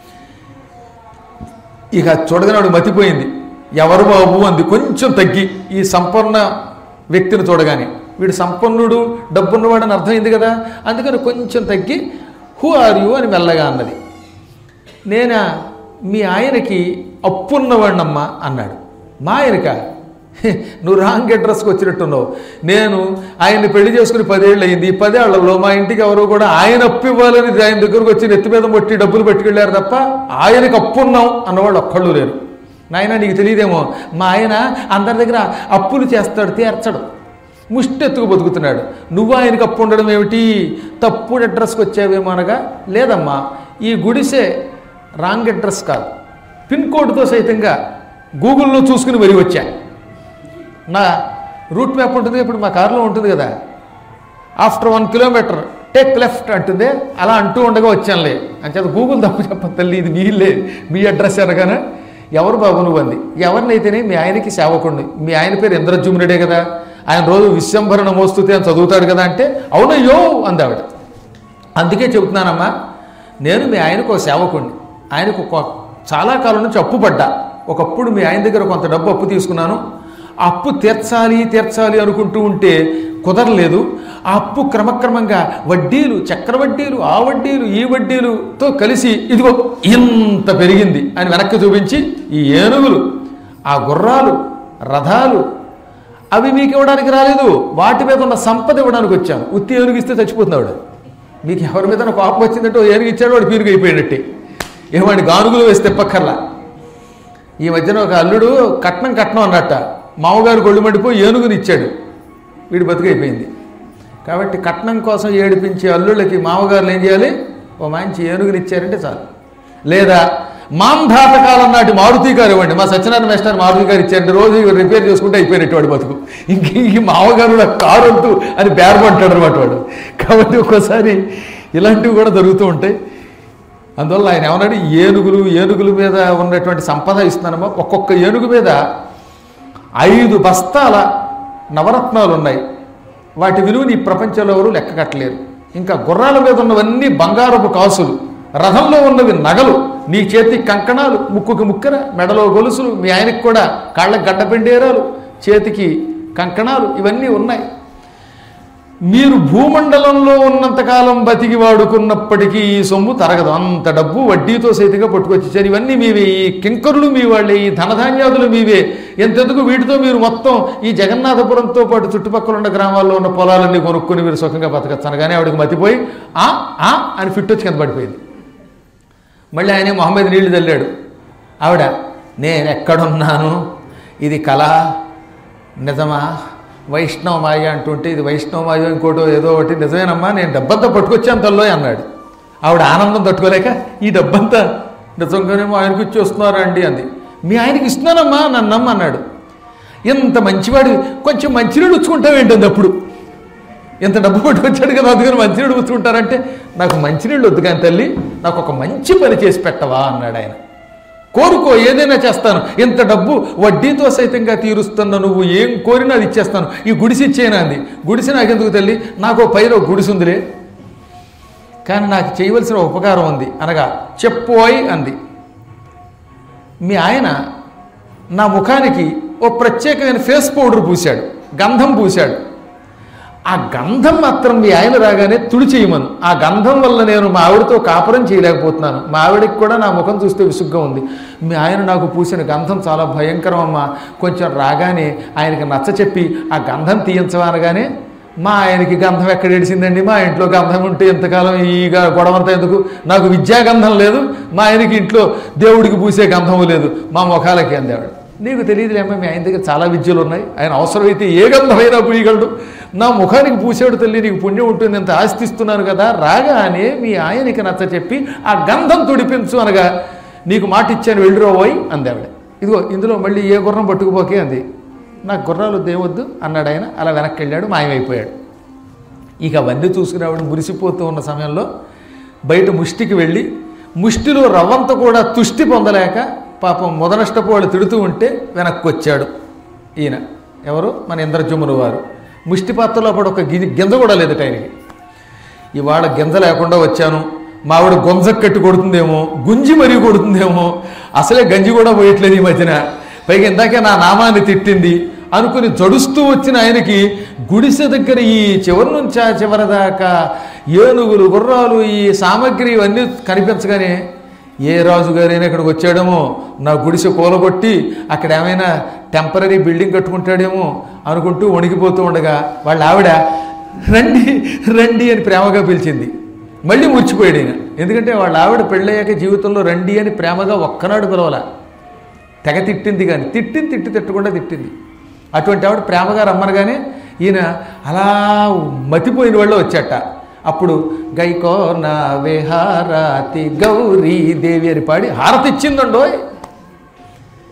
ఇక చూడగానే ఆవిడ మతిపోయింది. ఎవరు బాబు అంది కొంచెం తగ్గి. ఈ సంపన్న వ్యక్తిని చూడగానే వీడు సంపన్నుడు, డబ్బున్నవాడని అర్థమైంది కదా, అందుకని కొంచెం తగ్గి హూ ఆర్ యూ అని మెల్లగా అన్నది. నేనా మీ ఆయనకి అప్పున్నవాడినమ్మా అన్నాడు. మా ఆయనక? నువ్వు రాంగ్ అడ్రస్కి వచ్చినట్టున్నావు. నేను ఆయన్ని పెళ్లి చేసుకుని 10 ఏళ్ళు అయింది. 10 ఏళ్లలో మా ఇంటికి ఎవరు కూడా ఆయన అప్పు ఇవ్వాలని ఆయన దగ్గరకు వచ్చి నెత్తి మీద మొట్టి డబ్బులు పట్టుకెళ్ళారు తప్ప ఆయనకు అప్పున్నాం అన్నవాళ్ళు ఒక్కళ్ళు లేరు. నాయన నీకు తెలియదేమో, మా ఆయన అందరి దగ్గర అప్పులు చేస్తాడు, తీర్చడు, ముష్టెత్తుకు బతుకుతున్నాడు. నువ్వు ఆయనకు అప్పు ఉండడం ఏమిటి, తప్పుడు అడ్రస్కి వచ్చావేమో అనగా, లేదమ్మా ఈ గుడిసే రాంగ్ అడ్రస్ కాదు, పిన్ కోడ్తో సైతంగా గూగుల్లో చూసుకుని మరీ వచ్చా. నా రూట్ మ్యాప్ ఉంటుంది ఇప్పుడు మా కారులో ఉంటుంది కదా, ఆఫ్టర్ 1 కిలోమీటర్ టేక్ లెఫ్ట్ అంటుంది, అలా అంటూ ఉండగా వచ్చానులే అని చేత గూగుల్ తప్పు చెప్ప తల్లి, ఇది మీలే మీ అడ్రస్ అనగానే ఎవరు బాబు నువ్వు అంది. ఎవరినైతేనే మీ ఆయనకి సేవకుడిని, మీ ఆయన పేరు ఇంద్రజుమ్నుడే కదా, ఆయన రోజు విశ్వంభరణ మోస్తుతే అని చదువుతాడు కదా అంటే అవునయ్యో అంది ఆవిడ. అందుకే చెబుతున్నానమ్మా, నేను మీ ఆయనకు ఒక సేవకుడిని, ఆయనకు చాలా కాలం నుంచి అప్పు పడ్డా. ఒకప్పుడు మీ ఆయన దగ్గర కొంత డబ్బు అప్పు తీసుకున్నాను, ఆ అప్పు తీర్చాలి అనుకుంటూ ఉంటే కుదరలేదు. ఆ అప్పు క్రమక్రమంగా వడ్డీలు, చక్రవడ్డీలు, ఆ వడ్డీలు, ఈ వడ్డీలుతో కలిసి ఇదిగో ఇంత పెరిగింది అని వెనక్కి చూపించి, ఈ ఏనుగులు, ఆ గుర్రాలు, రథాలు అవి మీకు ఇవ్వడానికి రాలేదు, వాటి మీద ఉన్న సంపద ఇవ్వడానికి వచ్చాను. ఉత్తి ఏనుగు ఇస్తే చచ్చిపోతుంది ఆవిడ. మీకు ఎవరి మీద కోపం వచ్చిందంటే ఏనుగు ఇచ్చాడు, వాడు పీరుగు అయిపోయినట్టే, ఏమండి గానుగులు వేసి తెప్పక్కర్లా. ఈ మధ్యన ఒక అల్లుడు కట్నం అన్నట్ట మామగారు గొళ్ళు మండిపోయి ఏనుగుని ఇచ్చాడు, వీడి బతుకైపోయింది. కాబట్టి కట్నం కోసం ఏడిపించే అల్లుళ్ళకి మామగారులు ఏం చేయాలి, ఓ మంచి ఏనుగుని ఇచ్చారంటే చాలు. లేదా మాంధాతకాలం నాటి మారుతి కారు ఇవ్వండి, మా సత్యనారాయణ మేస్టర్ మారుతి గారు ఇచ్చారంటే రోజు రిపేర్ చేసుకుంటే అయిపోయినట్టు వాడు బతుకు. ఈ మామగారు కారు వద్దు అని బేరమంటాడు అనమాట వాడు. కాబట్టి ఒక్కోసారి ఇలాంటివి కూడా జరుగుతూ ఉంటాయి. అందువల్ల ఆయన ఏమన్నాడు, ఏనుగుల మీద ఉన్నటువంటి సంపద ఇస్తున్నానమ్మా. ఒక్కొక్క ఏనుగు మీద 5 బస్తాల నవరత్నాలు ఉన్నాయి, వాటి విలువని ఈ ప్రపంచంలో ఎవరు లెక్క కట్టలేరు. ఇంకా గుర్రాల మీద ఉన్నవన్నీ బంగారపు కాసులు, రథంలో ఉన్నవి నగలు, నీ చేతికి కంకణాలు, ముక్కుకి ముక్కెర, మెడలో గొలుసులు, మీ ఆయనకి కూడా కాళ్ళకి గడ్డపెండేరాలు, చేతికి కంకణాలు, ఇవన్నీ ఉన్నాయి. మీరు భూమండలంలో ఉన్నంతకాలం బతికి వాడుకున్నప్పటికీ ఈ సొమ్ము తరగదు, అంత డబ్బు వడ్డీతో సైతంగా పట్టుకొచ్చేసారు. ఇవన్నీ మీవే, ఈ కింకరులు మీ వాళ్ళే, ఈ ధనధాన్యాదులు మీవే. ఎంతెందుకు వీటితో మీరు మొత్తం ఈ జగన్నాథపురంతో పాటు చుట్టుపక్కల ఉన్న గ్రామాల్లో ఉన్న పొలాలన్నీ కొనుక్కొని మీరు సుఖంగా బతకచ్చు అనగానే ఆవిడకి మతిపోయి అని ఫిట్ వచ్చి కింద పడిపోయింది. మళ్ళీ ఆయన మొహమ్మద్ నీళ్లు చల్లాడు. ఆవిడ నేను ఎక్కడున్నాను, ఇది కళ నిజమా, వైష్ణవ మాయ అంటుంటే ఇది వైష్ణవ మాయ ఇంకోటో ఏదో ఒకటి, నిజమేనమ్మా నేను డబ్బంతా పట్టుకొచ్చాను తల్లో అన్నాడు. ఆవిడ ఆనందం తట్టుకోలేక ఈ డబ్బంతా నిజంగానేమో ఆయనకి ఇచ్చి వస్తున్నారా అండి అంది. మీ ఆయనకి ఇస్తున్నానమ్మా నన్ను నమ్మ అన్నాడు. ఇంత మంచివాడు కొంచెం మంచినీళ్ళు ఉచ్చుకుంటావు ఏంటంది, అప్పుడు ఇంత డబ్బు పట్టుకొచ్చాడు కదా అందుకని మంచినీళ్ళు ఉచ్చుకుంటారంటే నాకు మంచినీళ్ళు వద్దు కానీ తల్లి నాకు ఒక మంచి పని చేసి పెట్టవా అన్నాడు ఆయన. కోరుకో ఏదైనా చేస్తాను, ఇంత డబ్బు వడ్డీతో సైతంగా తీరుస్తున్న నువ్వు ఏం కోరినా అది ఇచ్చేస్తాను, ఈ గుడిసి ఇచ్చేనా అంది. గుడిసి నాకెందుకు తల్లి, నాకు పైన గుడిసి ఉందిలే, కానీ నాకు చేయవలసిన ఉపకారం ఉంది అనగా చెప్పోయ్ అంది. మీ ఆయన నా ముఖానికి ఓ ప్రత్యేకమైన ఫేస్ పౌడర్ పూశాడు, గంధం పూశాడు. ఆ గంధం మాత్రం మీ ఆయన రాగానే తుడిచేయమను. ఆ గంధం వల్ల నేను మా ఆవిడతో కాపురం చేయలేకపోతున్నాను, మా ఆవిడకి కూడా నా ముఖం చూస్తే విసుగ్గా ఉంది. మీ ఆయన నాకు పూసిన గంధం చాలా భయంకరం అమ్మా, కొంచెం రాగానే ఆయనకి నచ్చ చెప్పి ఆ గంధం తీయించవా అనగానే మా ఆయనకి గంధం ఎక్కడ ఏడిసిందండి, మా ఇంట్లో గంధం ఉంటే ఎంతకాలం ఈ గొడవంతా ఎందుకు, నాకు విద్యాగంధం లేదు, మా ఆయనకి ఇంట్లో దేవుడికి పూసే గంధము లేదు, మా ముఖాలకి అందేవాడు. నీకు తెలియదులేమ్మా మీ ఆయన దగ్గర చాలా విద్యలు ఉన్నాయి, ఆయన అవసరమైతే ఏ గంధమైనా పూయగలడు, నా ముఖానికి పూసాడు తల్లి నీకు పుణ్యం ఉంటుంది, ఎంత ఆస్తిస్తున్నాను కదా, రాగానే మీ ఆయనకి నచ్చ చెప్పి ఆ గంధం తుడిపించు అనగా నీకు మాట ఇచ్చాను వెళ్ళిరోవోయ్ అంది ఆవిడ. ఇదిగో ఇందులో మళ్ళీ ఏ గుర్రం పట్టుకుపోకే అంది. నాకు గుర్రాలు దేవద్దు అన్నాడు ఆయన. అలా వెనక్కి వెళ్ళాడు, మాయమైపోయాడు. ఇక అవన్నీ చూసుకుని ఆవిడ మురిసిపోతూ ఉన్న సమయంలో బయట ముష్టికి వెళ్ళి ముష్టిలో రవ్వంత కూడా తుష్టి పొందలేక పాపం మొదనష్టపు వాళ్ళు తిడుతూ ఉంటే వెనక్కి వచ్చాడు ఈయన. ఎవరు, మన ఇంద్రజుమ్ముని వారు. ముష్టి పాత్రలో పడి ఒక గింజ కూడా లేదు ఆయనకి. ఇవాళ గింజ లేకుండా వచ్చాను, మా ఆవిడ గొంజక్కట్టి కొడుతుందేమో, గుంజి మరీ కొడుతుందేమో, అసలే గంజి కూడా పోయట్లేదు ఈ మధ్యన, పైగా ఇందాకే నా నామాన్ని తిట్టింది అనుకుని జడుస్తూ వచ్చిన ఆయనకి గుడిసె దగ్గర ఈ చివరి నుంచి ఆ చివరి దాకా ఏనుగులు, గుర్రాలు, ఈ సామగ్రి ఇవన్నీ కనిపించగానే ఏ రాజుగారైనా ఇక్కడికి వచ్చాడేమో, నా గుడిసె కూలగొట్టి అక్కడ ఏమైనా టెంపరీ బిల్డింగ్ కట్టుకుంటాడేమో అనుకుంటూ వణికిపోతూ ఉండగా వాళ్ళ ఆవిడ రండి రండి అని ప్రేమగా పిలిచింది. మళ్ళీ మురిచిపోయాడు ఆయన. ఎందుకంటే వాళ్ళ ఆవిడ పెళ్ళయ్యాక జీవితంలో రండి అని ప్రేమగా ఒక్కనాడు పిలవాల, తెగ తిట్టింది, కానీ తిట్టకుండా తిట్టింది. అటువంటి ఆవిడ ప్రేమగా రమ్మనగానే ఈయన అలా మతిపోయిన వాళ్ళు వచ్చాట. అప్పుడు గైకో నా విహారాతి గౌరీ దేవి అని పాడి హారతి ఇచ్చిందండోయ్.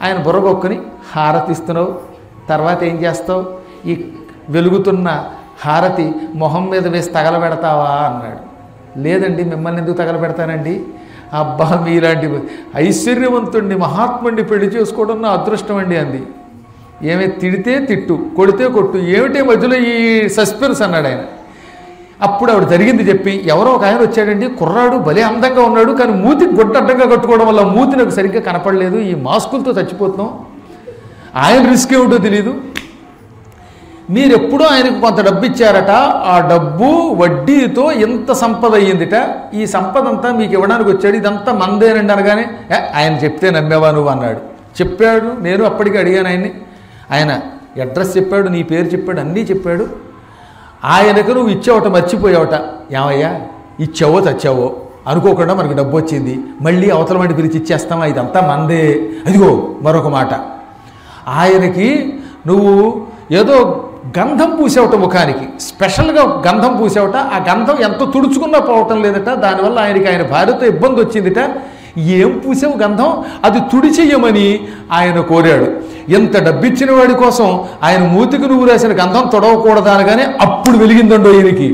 ఆయన బుర్రగొక్కుని హారతిస్తున్నావు, తర్వాత ఏం చేస్తావు, ఈ వెలుగుతున్న హారతి మొహం మీద వేసి తగలబెడతావా అన్నాడు. లేదండి, మిమ్మల్ని ఎందుకు తగలబెడతానండి, అబ్బా మీలాంటి ఐశ్వర్యవంతుడిని మహాత్ముడిని పెళ్లి చేసుకోవడం నా అదృష్టం అండి అంది. ఏమే తిడితే తిట్టు, కొడితే కొట్టు, ఏమిటే మధ్యలో ఈ సస్పెన్స్ అన్నాడు ఆయన. అప్పుడు ఆవిడ జరిగింది చెప్పి, ఎవరో ఒక ఆయన వచ్చాడండి, కుర్రాడు భలే అందంగా ఉన్నాడు, కానీ మూతికి గుడ్డ అడ్డంగా కట్టుకోవడం వల్ల మూతి నాకు సరిగ్గా కనపడలేదు, ఈ మాస్కులతో చచ్చిపోతున్నాం, ఆయన రిస్క్ ఏమిటో తెలీదు, మీరెప్పుడూ ఆయనకు కొంత డబ్బు ఇచ్చారట, ఆ డబ్బు వడ్డీతో ఎంత సంపద అయ్యిందిట, ఈ సంపద అంతా మీకు ఇవ్వడానికి వచ్చాడు, ఇదంతా మందేనండి అనగానే ఆయన చెప్తే నమ్మేవా నువ్వు అన్నాడు. చెప్పాడు, నేను అప్పటికి అడిగాను ఆయన్ని, ఆయన అడ్రస్ చెప్పాడు, నీ పేరు చెప్పాడు, అన్నీ చెప్పాడు. ఆయనకు నువ్వు ఇచ్చావట, మర్చిపోయావట. ఏమయ్యా ఇచ్చావో చచ్చావో అనుకోకుండా మనకు డబ్బు వచ్చింది, మళ్ళీ అవతల వాడిని పిలిచి ఇచ్చేస్తామా, ఇదంతా మందే. అదిగో మరొక మాట, ఆయనకి నువ్వు ఏదో గంధం పూసావట, ముఖానికి స్పెషల్గా గంధం పూసావట, ఆ గంధం ఎంత తుడుచుకున్నా పోవటం లేదట, దానివల్ల ఆయనకి ఆయన భార్యతో ఇబ్బంది వచ్చిందిట. ఏం పూసావు గంధం, అది తుడిచెయ్యమని ఆయన కోరాడు. ఎంత డబ్బిచ్చిన వాడి కోసం ఆయన మూతికి నువ్వు రాసిన గంధం తొడవకూడదు అనగానే అప్పుడు వెలిగిందండో ఈయనకి.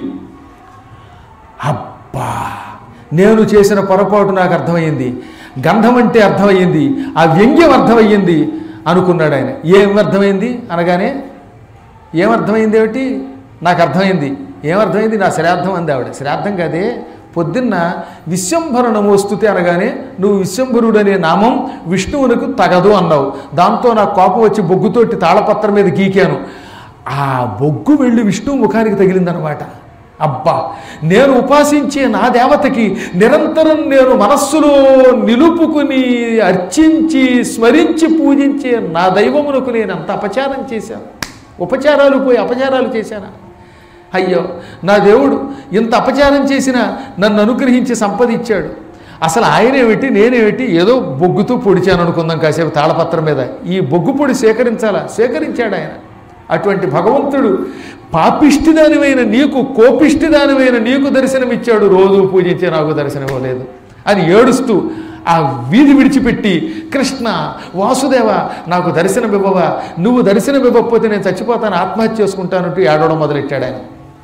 అబ్బా, నేను చేసిన పొరపాటు నాకు అర్థమయ్యింది, గంధం అంటే అర్థమయ్యింది, ఆ వ్యంగ్యం అర్థమయ్యింది అనుకున్నాడు ఆయన. ఏం అర్థమైంది అనగానే, ఏమర్థమైంది ఏమిటి, నాకు అర్థమైంది. ఏమర్థమైంది, నా శ్రాద్ధం అంది ఆవిడ. శ్రాద్ధం కాదే, పొద్దున్న విశ్వంభర నమోస్తుతి అనగానే నువ్వు విశ్వంభరుడు అనే నామం విష్ణువునకు తగదు అన్నావు, దాంతో నాకు కోపం వచ్చి బొగ్గుతోటి తాళపత్రం మీద గీకాను, ఆ బొగ్గు వెళ్ళి విష్ణువు ముఖానికి తగిలిందనమాట. అబ్బా, నేను ఉపాసించే నా దేవతకి నిరంతరం నేను మనస్సులో నిలుపుకుని అర్చించి స్మరించి పూజించే నా దైవమునకు నేను అంత అపచారం చేశాను, ఉపచారాలు పోయి అపచారాలు చేశానా, అయ్యో నా దేవుడు ఇంత అపచారం చేసినా నన్ను అనుగ్రహించి సంపద ఇచ్చాడు. అసలు ఆయనేమిటి నేనేమిటి, ఏదో బొగ్గుతో పొడిచాను అనుకుందాం కాసేపు తాళపత్రం మీద, ఈ బొగ్గు పొడి సేకరించాలా, సేకరించాడు ఆయన. అటువంటి భగవంతుడు పాపిష్టిదానివైన నీకు, కోపిష్టిదానివైన నీకు దర్శనమిచ్చాడు, రోజు పూజించే నాకు దర్శనం ఇవ్వలేదు అని ఏడుస్తూ ఆ వీధి విడిచిపెట్టి, కృష్ణ వాసుదేవ నాకు దర్శనం ఇవ్వవా, నువ్వు దర్శనం ఇవ్వకపోతే నేను చచ్చిపోతాను, ఆత్మహత్య చేసుకుంటానంటూ ఏడవడం మొదలెట్టాడు ఆయన.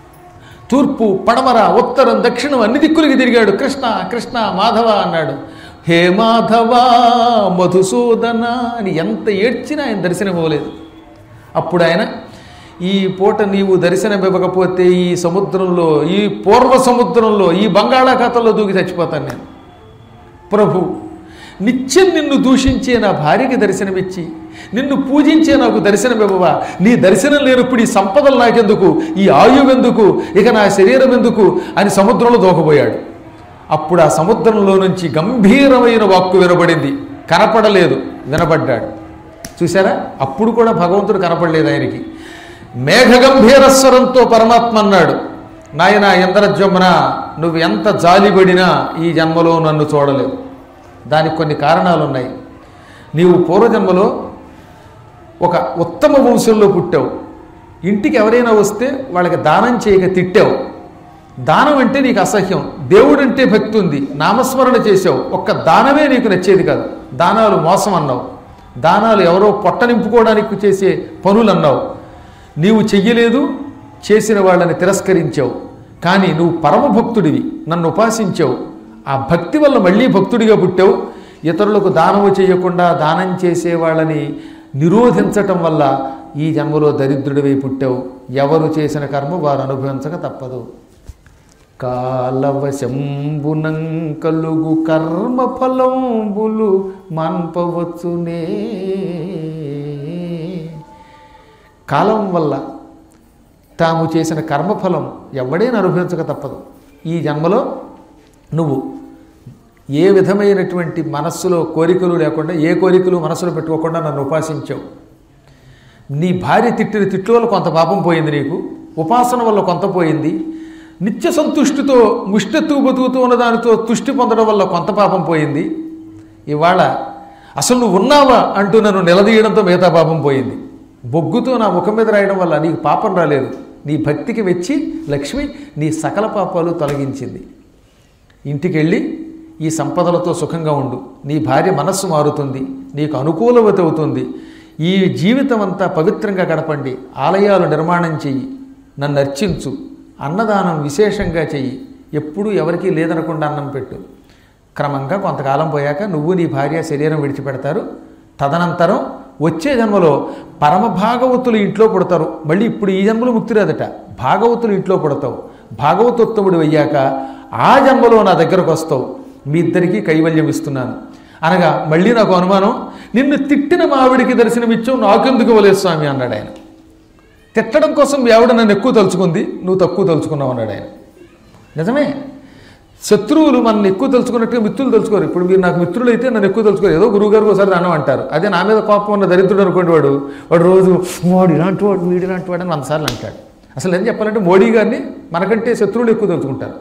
తూర్పు పడమర ఉత్తరం దక్షిణం అన్ని దిక్కులకి తిరిగాడు, కృష్ణ కృష్ణ మాధవ అన్నాడు. హే మాధవ మధుసూదన అని ఎంత ఏడ్చినా ఆయన దర్శనం ఇవ్వలేదు. అప్పుడు ఆయన, ఈ పూట నీవు దర్శనం ఇవ్వకపోతే ఈ సముద్రంలో, ఈ పూర్వ సముద్రంలో, ఈ బంగాళాఖాతంలో దూకి చచ్చిపోతాను నేను. ప్రభు, నిత్యం నిన్ను దూషించే నా భార్యకి దర్శనమిచ్చి నిన్ను పూజించే నాకు దర్శనం ఇవ్వవా, నీ దర్శనం లేనప్పుడు ఈ సంపదలు నాకెందుకు, ఈ ఆయువు ఎందుకు, ఇక నా శరీరం ఎందుకు అని సముద్రంలో దూకబోయాడు. అప్పుడు ఆ సముద్రంలో నుంచి గంభీరమైన వాక్కు వినబడింది, కనపడలేదు, వినబడ్డాడు. చూసారా, అప్పుడు కూడా భగవంతుడు కనపడలేదు ఆయనకి. మేఘగంభీర స్వరంతో పరమాత్మ అన్నాడు, నాయనా ఇంద్రజమున, నువ్వు ఎంత జాలిపడినా ఈ జన్మలో నన్ను చూడలేవు. దానికి కొన్ని కారణాలు ఉన్నాయి. నీవు పూర్వజన్మలో ఒక ఉత్తమ వంశంలో పుట్టావు, ఇంటికి ఎవరైనా వస్తే వాళ్ళకి దానం చేయక తిట్టావు, దానం అంటే నీకు అసహ్యం, దేవుడంటే భక్తి ఉంది, నామస్మరణ చేసావు, ఒక్క దానమే నీకు నచ్చేది కాదు, దానాలు మోసం అన్నావు, దానాలు ఎవరో పొట్ట నింపుకోవడానికి చేసే పనులు అన్నావు. నీవు చెయ్యలేదు, చేసిన వాళ్ళని తిరస్కరించావు. కానీ నువ్వు పరమభక్తుడివి, నన్ను ఉపాసించావు, ఆ భక్తి వల్ల మళ్ళీ భక్తుడిగా పుట్టావు. ఇతరులకు దానము చేయకుండా దానం చేసే వాళ్ళని నిరోధించటం వల్ల ఈ జన్మలో దరిద్రుడివై పుట్టావు. ఎవరు చేసిన కర్మ వారు అనుభవించక తప్పదు. కాలవశంబునం కలుగు కర్మ ఫలంబులు మాన్పవచ్చునే. కాలం వల్ల తాము చేసిన కర్మఫలం ఎవడైనా అనుభవించక తప్పదు. ఈ జన్మలో నువ్వు ఏ విధమైనటువంటి మనస్సులో కోరికలు లేకుండా, ఏ కోరికలు మనస్సులో పెట్టుకోకుండా నన్ను ఉపాసించావు. నీ భార్య తిట్టిన తిట్ల వల్ల కొంత పాపం పోయింది, నీకు ఉపాసన వల్ల కొంత పోయింది, నిత్య సంతుష్టితో ముష్టెత్తుకు బతుకుతూ ఉన్న దానితో తుష్టి పొందడం వల్ల కొంత పాపం పోయింది. ఇవాళ అసలు నువ్వు ఉన్నావా అంటూ నన్ను నిలదీయడంతో మిగతా పాపం పోయింది. బొగ్గుతో నా ముఖం మీద రాయడం వల్ల నీకు పాపం రాలేదు. నీ భక్తికి మెచ్చి లక్ష్మి నీ సకల పాపాలు తొలగించింది. ఇంటికి వెళ్ళి ఈ సంపదలతో సుఖంగా ఉండు, నీ భార్య మనస్సు మారుతుంది, నీకు అనుకూలవతి అవుతుంది, ఈ జీవితం అంతా పవిత్రంగా గడపండి, ఆలయాలు నిర్మాణం చెయ్యి, నన్ను అర్చించు, అన్నదానం విశేషంగా చెయ్యి, ఎప్పుడూ ఎవరికీ లేదనకుండా అన్నం పెట్టు. క్రమంగా కొంతకాలం పోయాక నువ్వు నీ భార్య శరీరం విడిచిపెడతారు. తదనంతరం వచ్చే జన్మలో పరమ భాగవతులు ఇంట్లో పుడతారు. మళ్ళీ ఇప్పుడు ఈ జన్మలో ముక్తి రాదట, భాగవతులు ఇంట్లో పుడతావు. భాగవతోత్తముడు అయ్యాక ఆ జన్మలో నా దగ్గరకు వస్తావు, మీ ఇద్దరికీ కైవల్యం ఇస్తున్నాను అనగా మళ్ళీ నాకు అనుమానం, నిన్ను తిట్టిన మా ఆవిడికి దర్శనమిచ్చావు, నాకెందుకు ఇవ్వలేదు స్వామి అన్నాడు ఆయన. తిట్టడం కోసం మీ ఆవిడ నన్ను ఎక్కువ తలుచుకుంది, నువ్వు తక్కువ తలుచుకున్నావు అన్నాడు ఆయన. నిజమే, శత్రువులు మనల్ని ఎక్కువ తలుచుకున్నట్టుగా మిత్రులు తలుచుకోరు. ఇప్పుడు మీరు నాకు మిత్రులు అయితే నన్ను ఎక్కువ తలుచుకోరు, ఏదో గురువుగారికి ఒకసారి అన్నం అంటారు. అదే నా మీద కోపం ఉన్న దరిద్రుడు అనుకోండి, వాడు రోజు వాడు ఇలాంటి వాడు వీడు ఇలాంటి వాడు అని 100 సార్లు అంటాడు. అసలు ఏం చెప్పాలంటే మోడీ గారిని మనకంటే శత్రువులు ఎక్కువ తలుచుకుంటారు.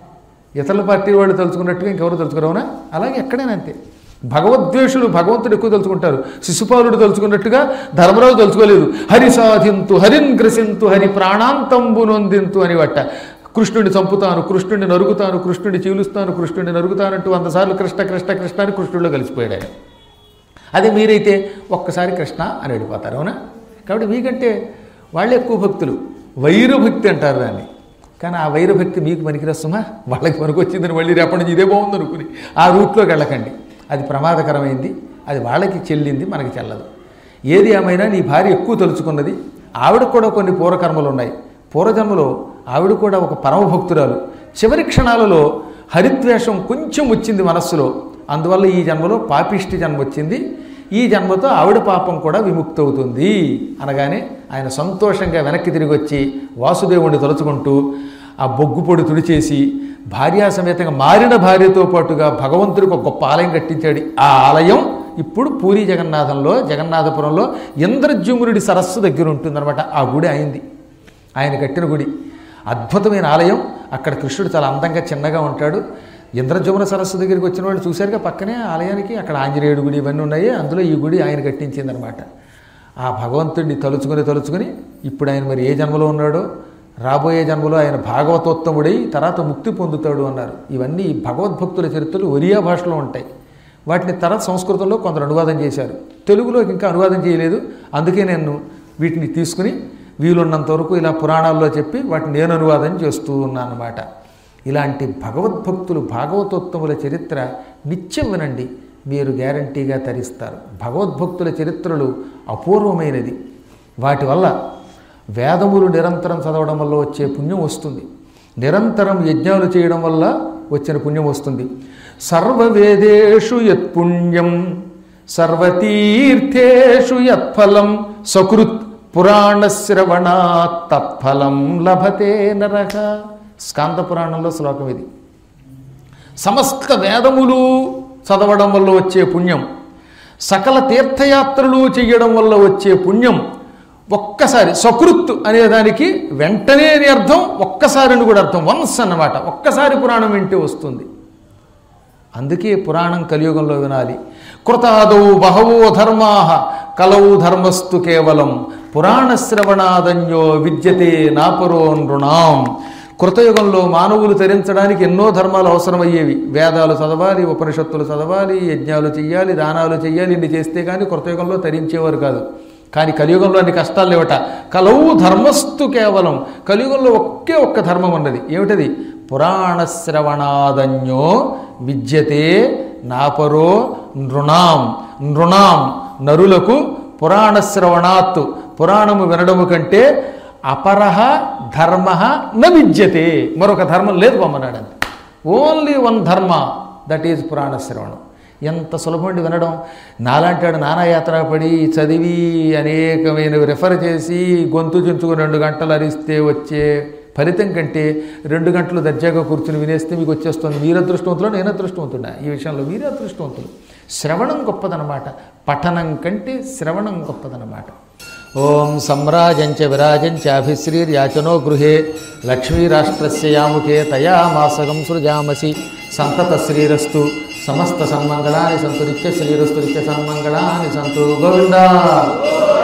ఇతరుల పార్టీ వాళ్ళు తలుచుకున్నట్టుగా ఇంకెవరు తలుచుకోరవునా? అలాగే ఎక్కడైనా అంతే. భగవద్వేషులు భగవంతుడు ఎక్కువ తలుచుకుంటారు. శిశుపాలుడు తలుచుకున్నట్టుగా ధర్మరాజు తలుచుకోలేదు. హరి సాధింతు హరిన్ గ్రసింతు హరి ప్రాణాంతంబు నొందింతు అని వట్ట. కృష్ణుడిని చంపుతాను, కృష్ణుడిని నరుగుతాను, కృష్ణుడిని చీలుస్తాను, కృష్ణుడిని నరుగుతానంటూ 100 సార్లు కృష్ణ కృష్ణ కృష్ణ అని కృష్ణుడిలో కలిసిపోయాడు ఆయన. అదే మీరైతే ఒక్కసారి కృష్ణ అని వెళ్ళిపోతారు, అవునా? కాబట్టి మీకంటే వాళ్ళే ఎక్కువ భక్తులు, వైరభక్తి అంటారు దాన్ని. కానీ ఆ వైరభక్తి మీకు పనికిరస్తుమా? వాళ్ళకి పనికొచ్చిందని మళ్ళీ రేపటి నుంచి ఇదే బాగుంది అనుకుని ఆ రూట్లోకి వెళ్ళకండి. అది ప్రమాదకరమైంది, అది వాళ్ళకి చెల్లింది, మనకి చెల్లదు. ఏది ఏమైనా నీ భార్య ఎక్కువ తలుచుకున్నది. ఆవిడకు కూడా కొన్ని పూర్వకర్మలు ఉన్నాయి. పూర్వజన్మలో ఆవిడ కూడా ఒక పరమభక్తురాలు. చివరి క్షణాలలో హరిద్వేషం కొంచెం వచ్చింది మనస్సులో, అందువల్ల ఈ జన్మలో పాపిష్టి జన్మ వచ్చింది. ఈ జన్మతో ఆవిడ పాపం కూడా విముక్తి అవుతుంది అనగానే ఆయన సంతోషంగా వెనక్కి తిరిగి వచ్చి వాసుదేవుడిని తలుచుకుంటూ ఆ బొగ్గు పొడి తుడిచేసి భార్యాసమేతంగా మారిన భార్యతో పాటుగా భగవంతుడికి ఒక గొప్ప ఆలయం కట్టించాడు. ఆ ఆలయం ఇప్పుడు పూరీ జగన్నాథంలో, జగన్నాథపురంలో ఇంద్రజుమ్నుడి సరస్సు దగ్గర ఉంటుందన్నమాట. ఆ గుడి అయింది, ఆయన కట్టిన గుడి. అద్భుతమైన ఆలయం. అక్కడ కృష్ణుడు చాలా అందంగా చిన్నగా ఉంటాడు. ఇంద్రజమున సరస్సు దగ్గరికి వచ్చిన వాళ్ళు చూశారుగా, పక్కనే ఆలయానికి అక్కడ ఆంజనేయుడు గుడి ఇవన్నీ ఉన్నాయి. అందులో ఈ గుడి ఆయన కట్టించిందనమాట. ఆ భగవంతుడిని తలుచుకుని ఇప్పుడు ఆయన మరి ఏ జన్మలో ఉన్నాడో, రాబోయే జన్మలో ఆయన భాగవతోత్తముడై తర్వాత ముక్తి పొందుతాడు అన్నారు. ఇవన్నీ భగవద్భక్తుల చరిత్రలు ఒరియా భాషలో ఉంటాయి. వాటిని తర్వాత సంస్కృతంలో కొందరు అనువాదం చేశారు, తెలుగులోకి ఇంకా అనువాదం చేయలేదు. అందుకే నేను వీటిని తీసుకుని వీలున్నంత వరకు ఇలా పురాణాల్లో చెప్పి వాటిని నేను అనువాదం చేస్తూ ఉన్నాను అన్నమాట. ఇలాంటి భగవద్భక్తులు భాగవతోత్తముల చరిత్ర నిత్యం వినండి, మీరు గ్యారంటీగా తరిస్తారు. భగవద్భక్తుల చరిత్రలు అపూర్వమైనది. వాటి వల్ల వేదములు నిరంతరం చదవడం వల్ల వచ్చే పుణ్యం వస్తుంది, నిరంతరం యజ్ఞాలు చేయడం వల్ల వచ్చిన పుణ్యం వస్తుంది. సర్వవేదేషు యత్పుణ్యం సర్వతీర్థేషు యత్ఫలం సకృత్ పురాణశ్రవణాత్ తత్ఫలం లభతే నరః. స్కాంద పురాణంలో శ్లోకం ఇది. సమస్త వేదములు చదవడం వల్ల వచ్చే పుణ్యం, సకల తీర్థయాత్రలు చేయడం వల్ల వచ్చే పుణ్యం ఒక్కసారి, సకృత్ అనేదానికి వెంటనే అని అర్థం, ఒక్కసారి అని కూడా అర్థం, వన్స్ అన్నమాట. ఒక్కసారి పురాణం వింటే వస్తుంది. అందుకే పురాణం కలియుగంలో వినాలి. కృతాదౌ బహవో ధర్మాః కలౌ ధర్మస్తు కేవలం పురాణశ్రవణాదన్యో విద్యతే నాపరో నృణాం. కృతయుగంలో మానవులు తరించడానికి ఎన్నో ధర్మాలు అవసరమయ్యేవి. వేదాలు చదవాలి, ఉపనిషత్తులు చదవాలి, యజ్ఞాలు చెయ్యాలి, దానాలు చెయ్యాలి. ఇన్ని చేస్తే కానీ కృతయుగంలో తరించేవారు కాదు. కానీ కలియుగంలో అన్ని కష్టాలు లేవట. కలౌ ధర్మస్తు కేవలం. కలియుగంలో ఒక్క ధర్మం ఉన్నది. ఏమిటది? పురాణశ్రవణాదన్యో విద్యతే నాపరో నృణాం. నృణాం నరులకు పురాణశ్రవణాత్ పురాణము వినడము కంటే అపరహ ధర్మ న విద్యతే. మరొక ధర్మం లేదు పొమ్మన్నాడు. Only one dharma, that is పురాణశ్రవణం. ఎంత సులభండి వినడం. నాలాంటాడు నానాయాత్ర పడి చదివి అనేకమైనవి రెఫర్ చేసి గొంతు చించుకుని 2 గంటలు అరిస్తే వచ్చే ఫలితం కంటే 2 గంటలు దర్జాగా కూర్చుని వినేస్తే మీకు వచ్చేస్తుంది. మీరు అదృష్టవంతులు, నేను అదృష్టవంతుడా? ఈ విషయంలో మీరే అదృష్టవంతులు. శ్రవణం గొప్పదనమాట, పఠనం కంటే శ్రవణం గొప్పదనమాట. ఓం సమ్రాజంచ విరాజంచ అభిశ్రీర్యాచనో గృహే లక్ష్మీరాష్ట్రస్య యాముకే తయా మాసగం సృజామసి సంతత శ్రీరస్తు సమస్త సన్మంగళాని సంతు నిత్య శ్రీరస్తు నిత్య సన్మంగళాని సంతు గోవిందా.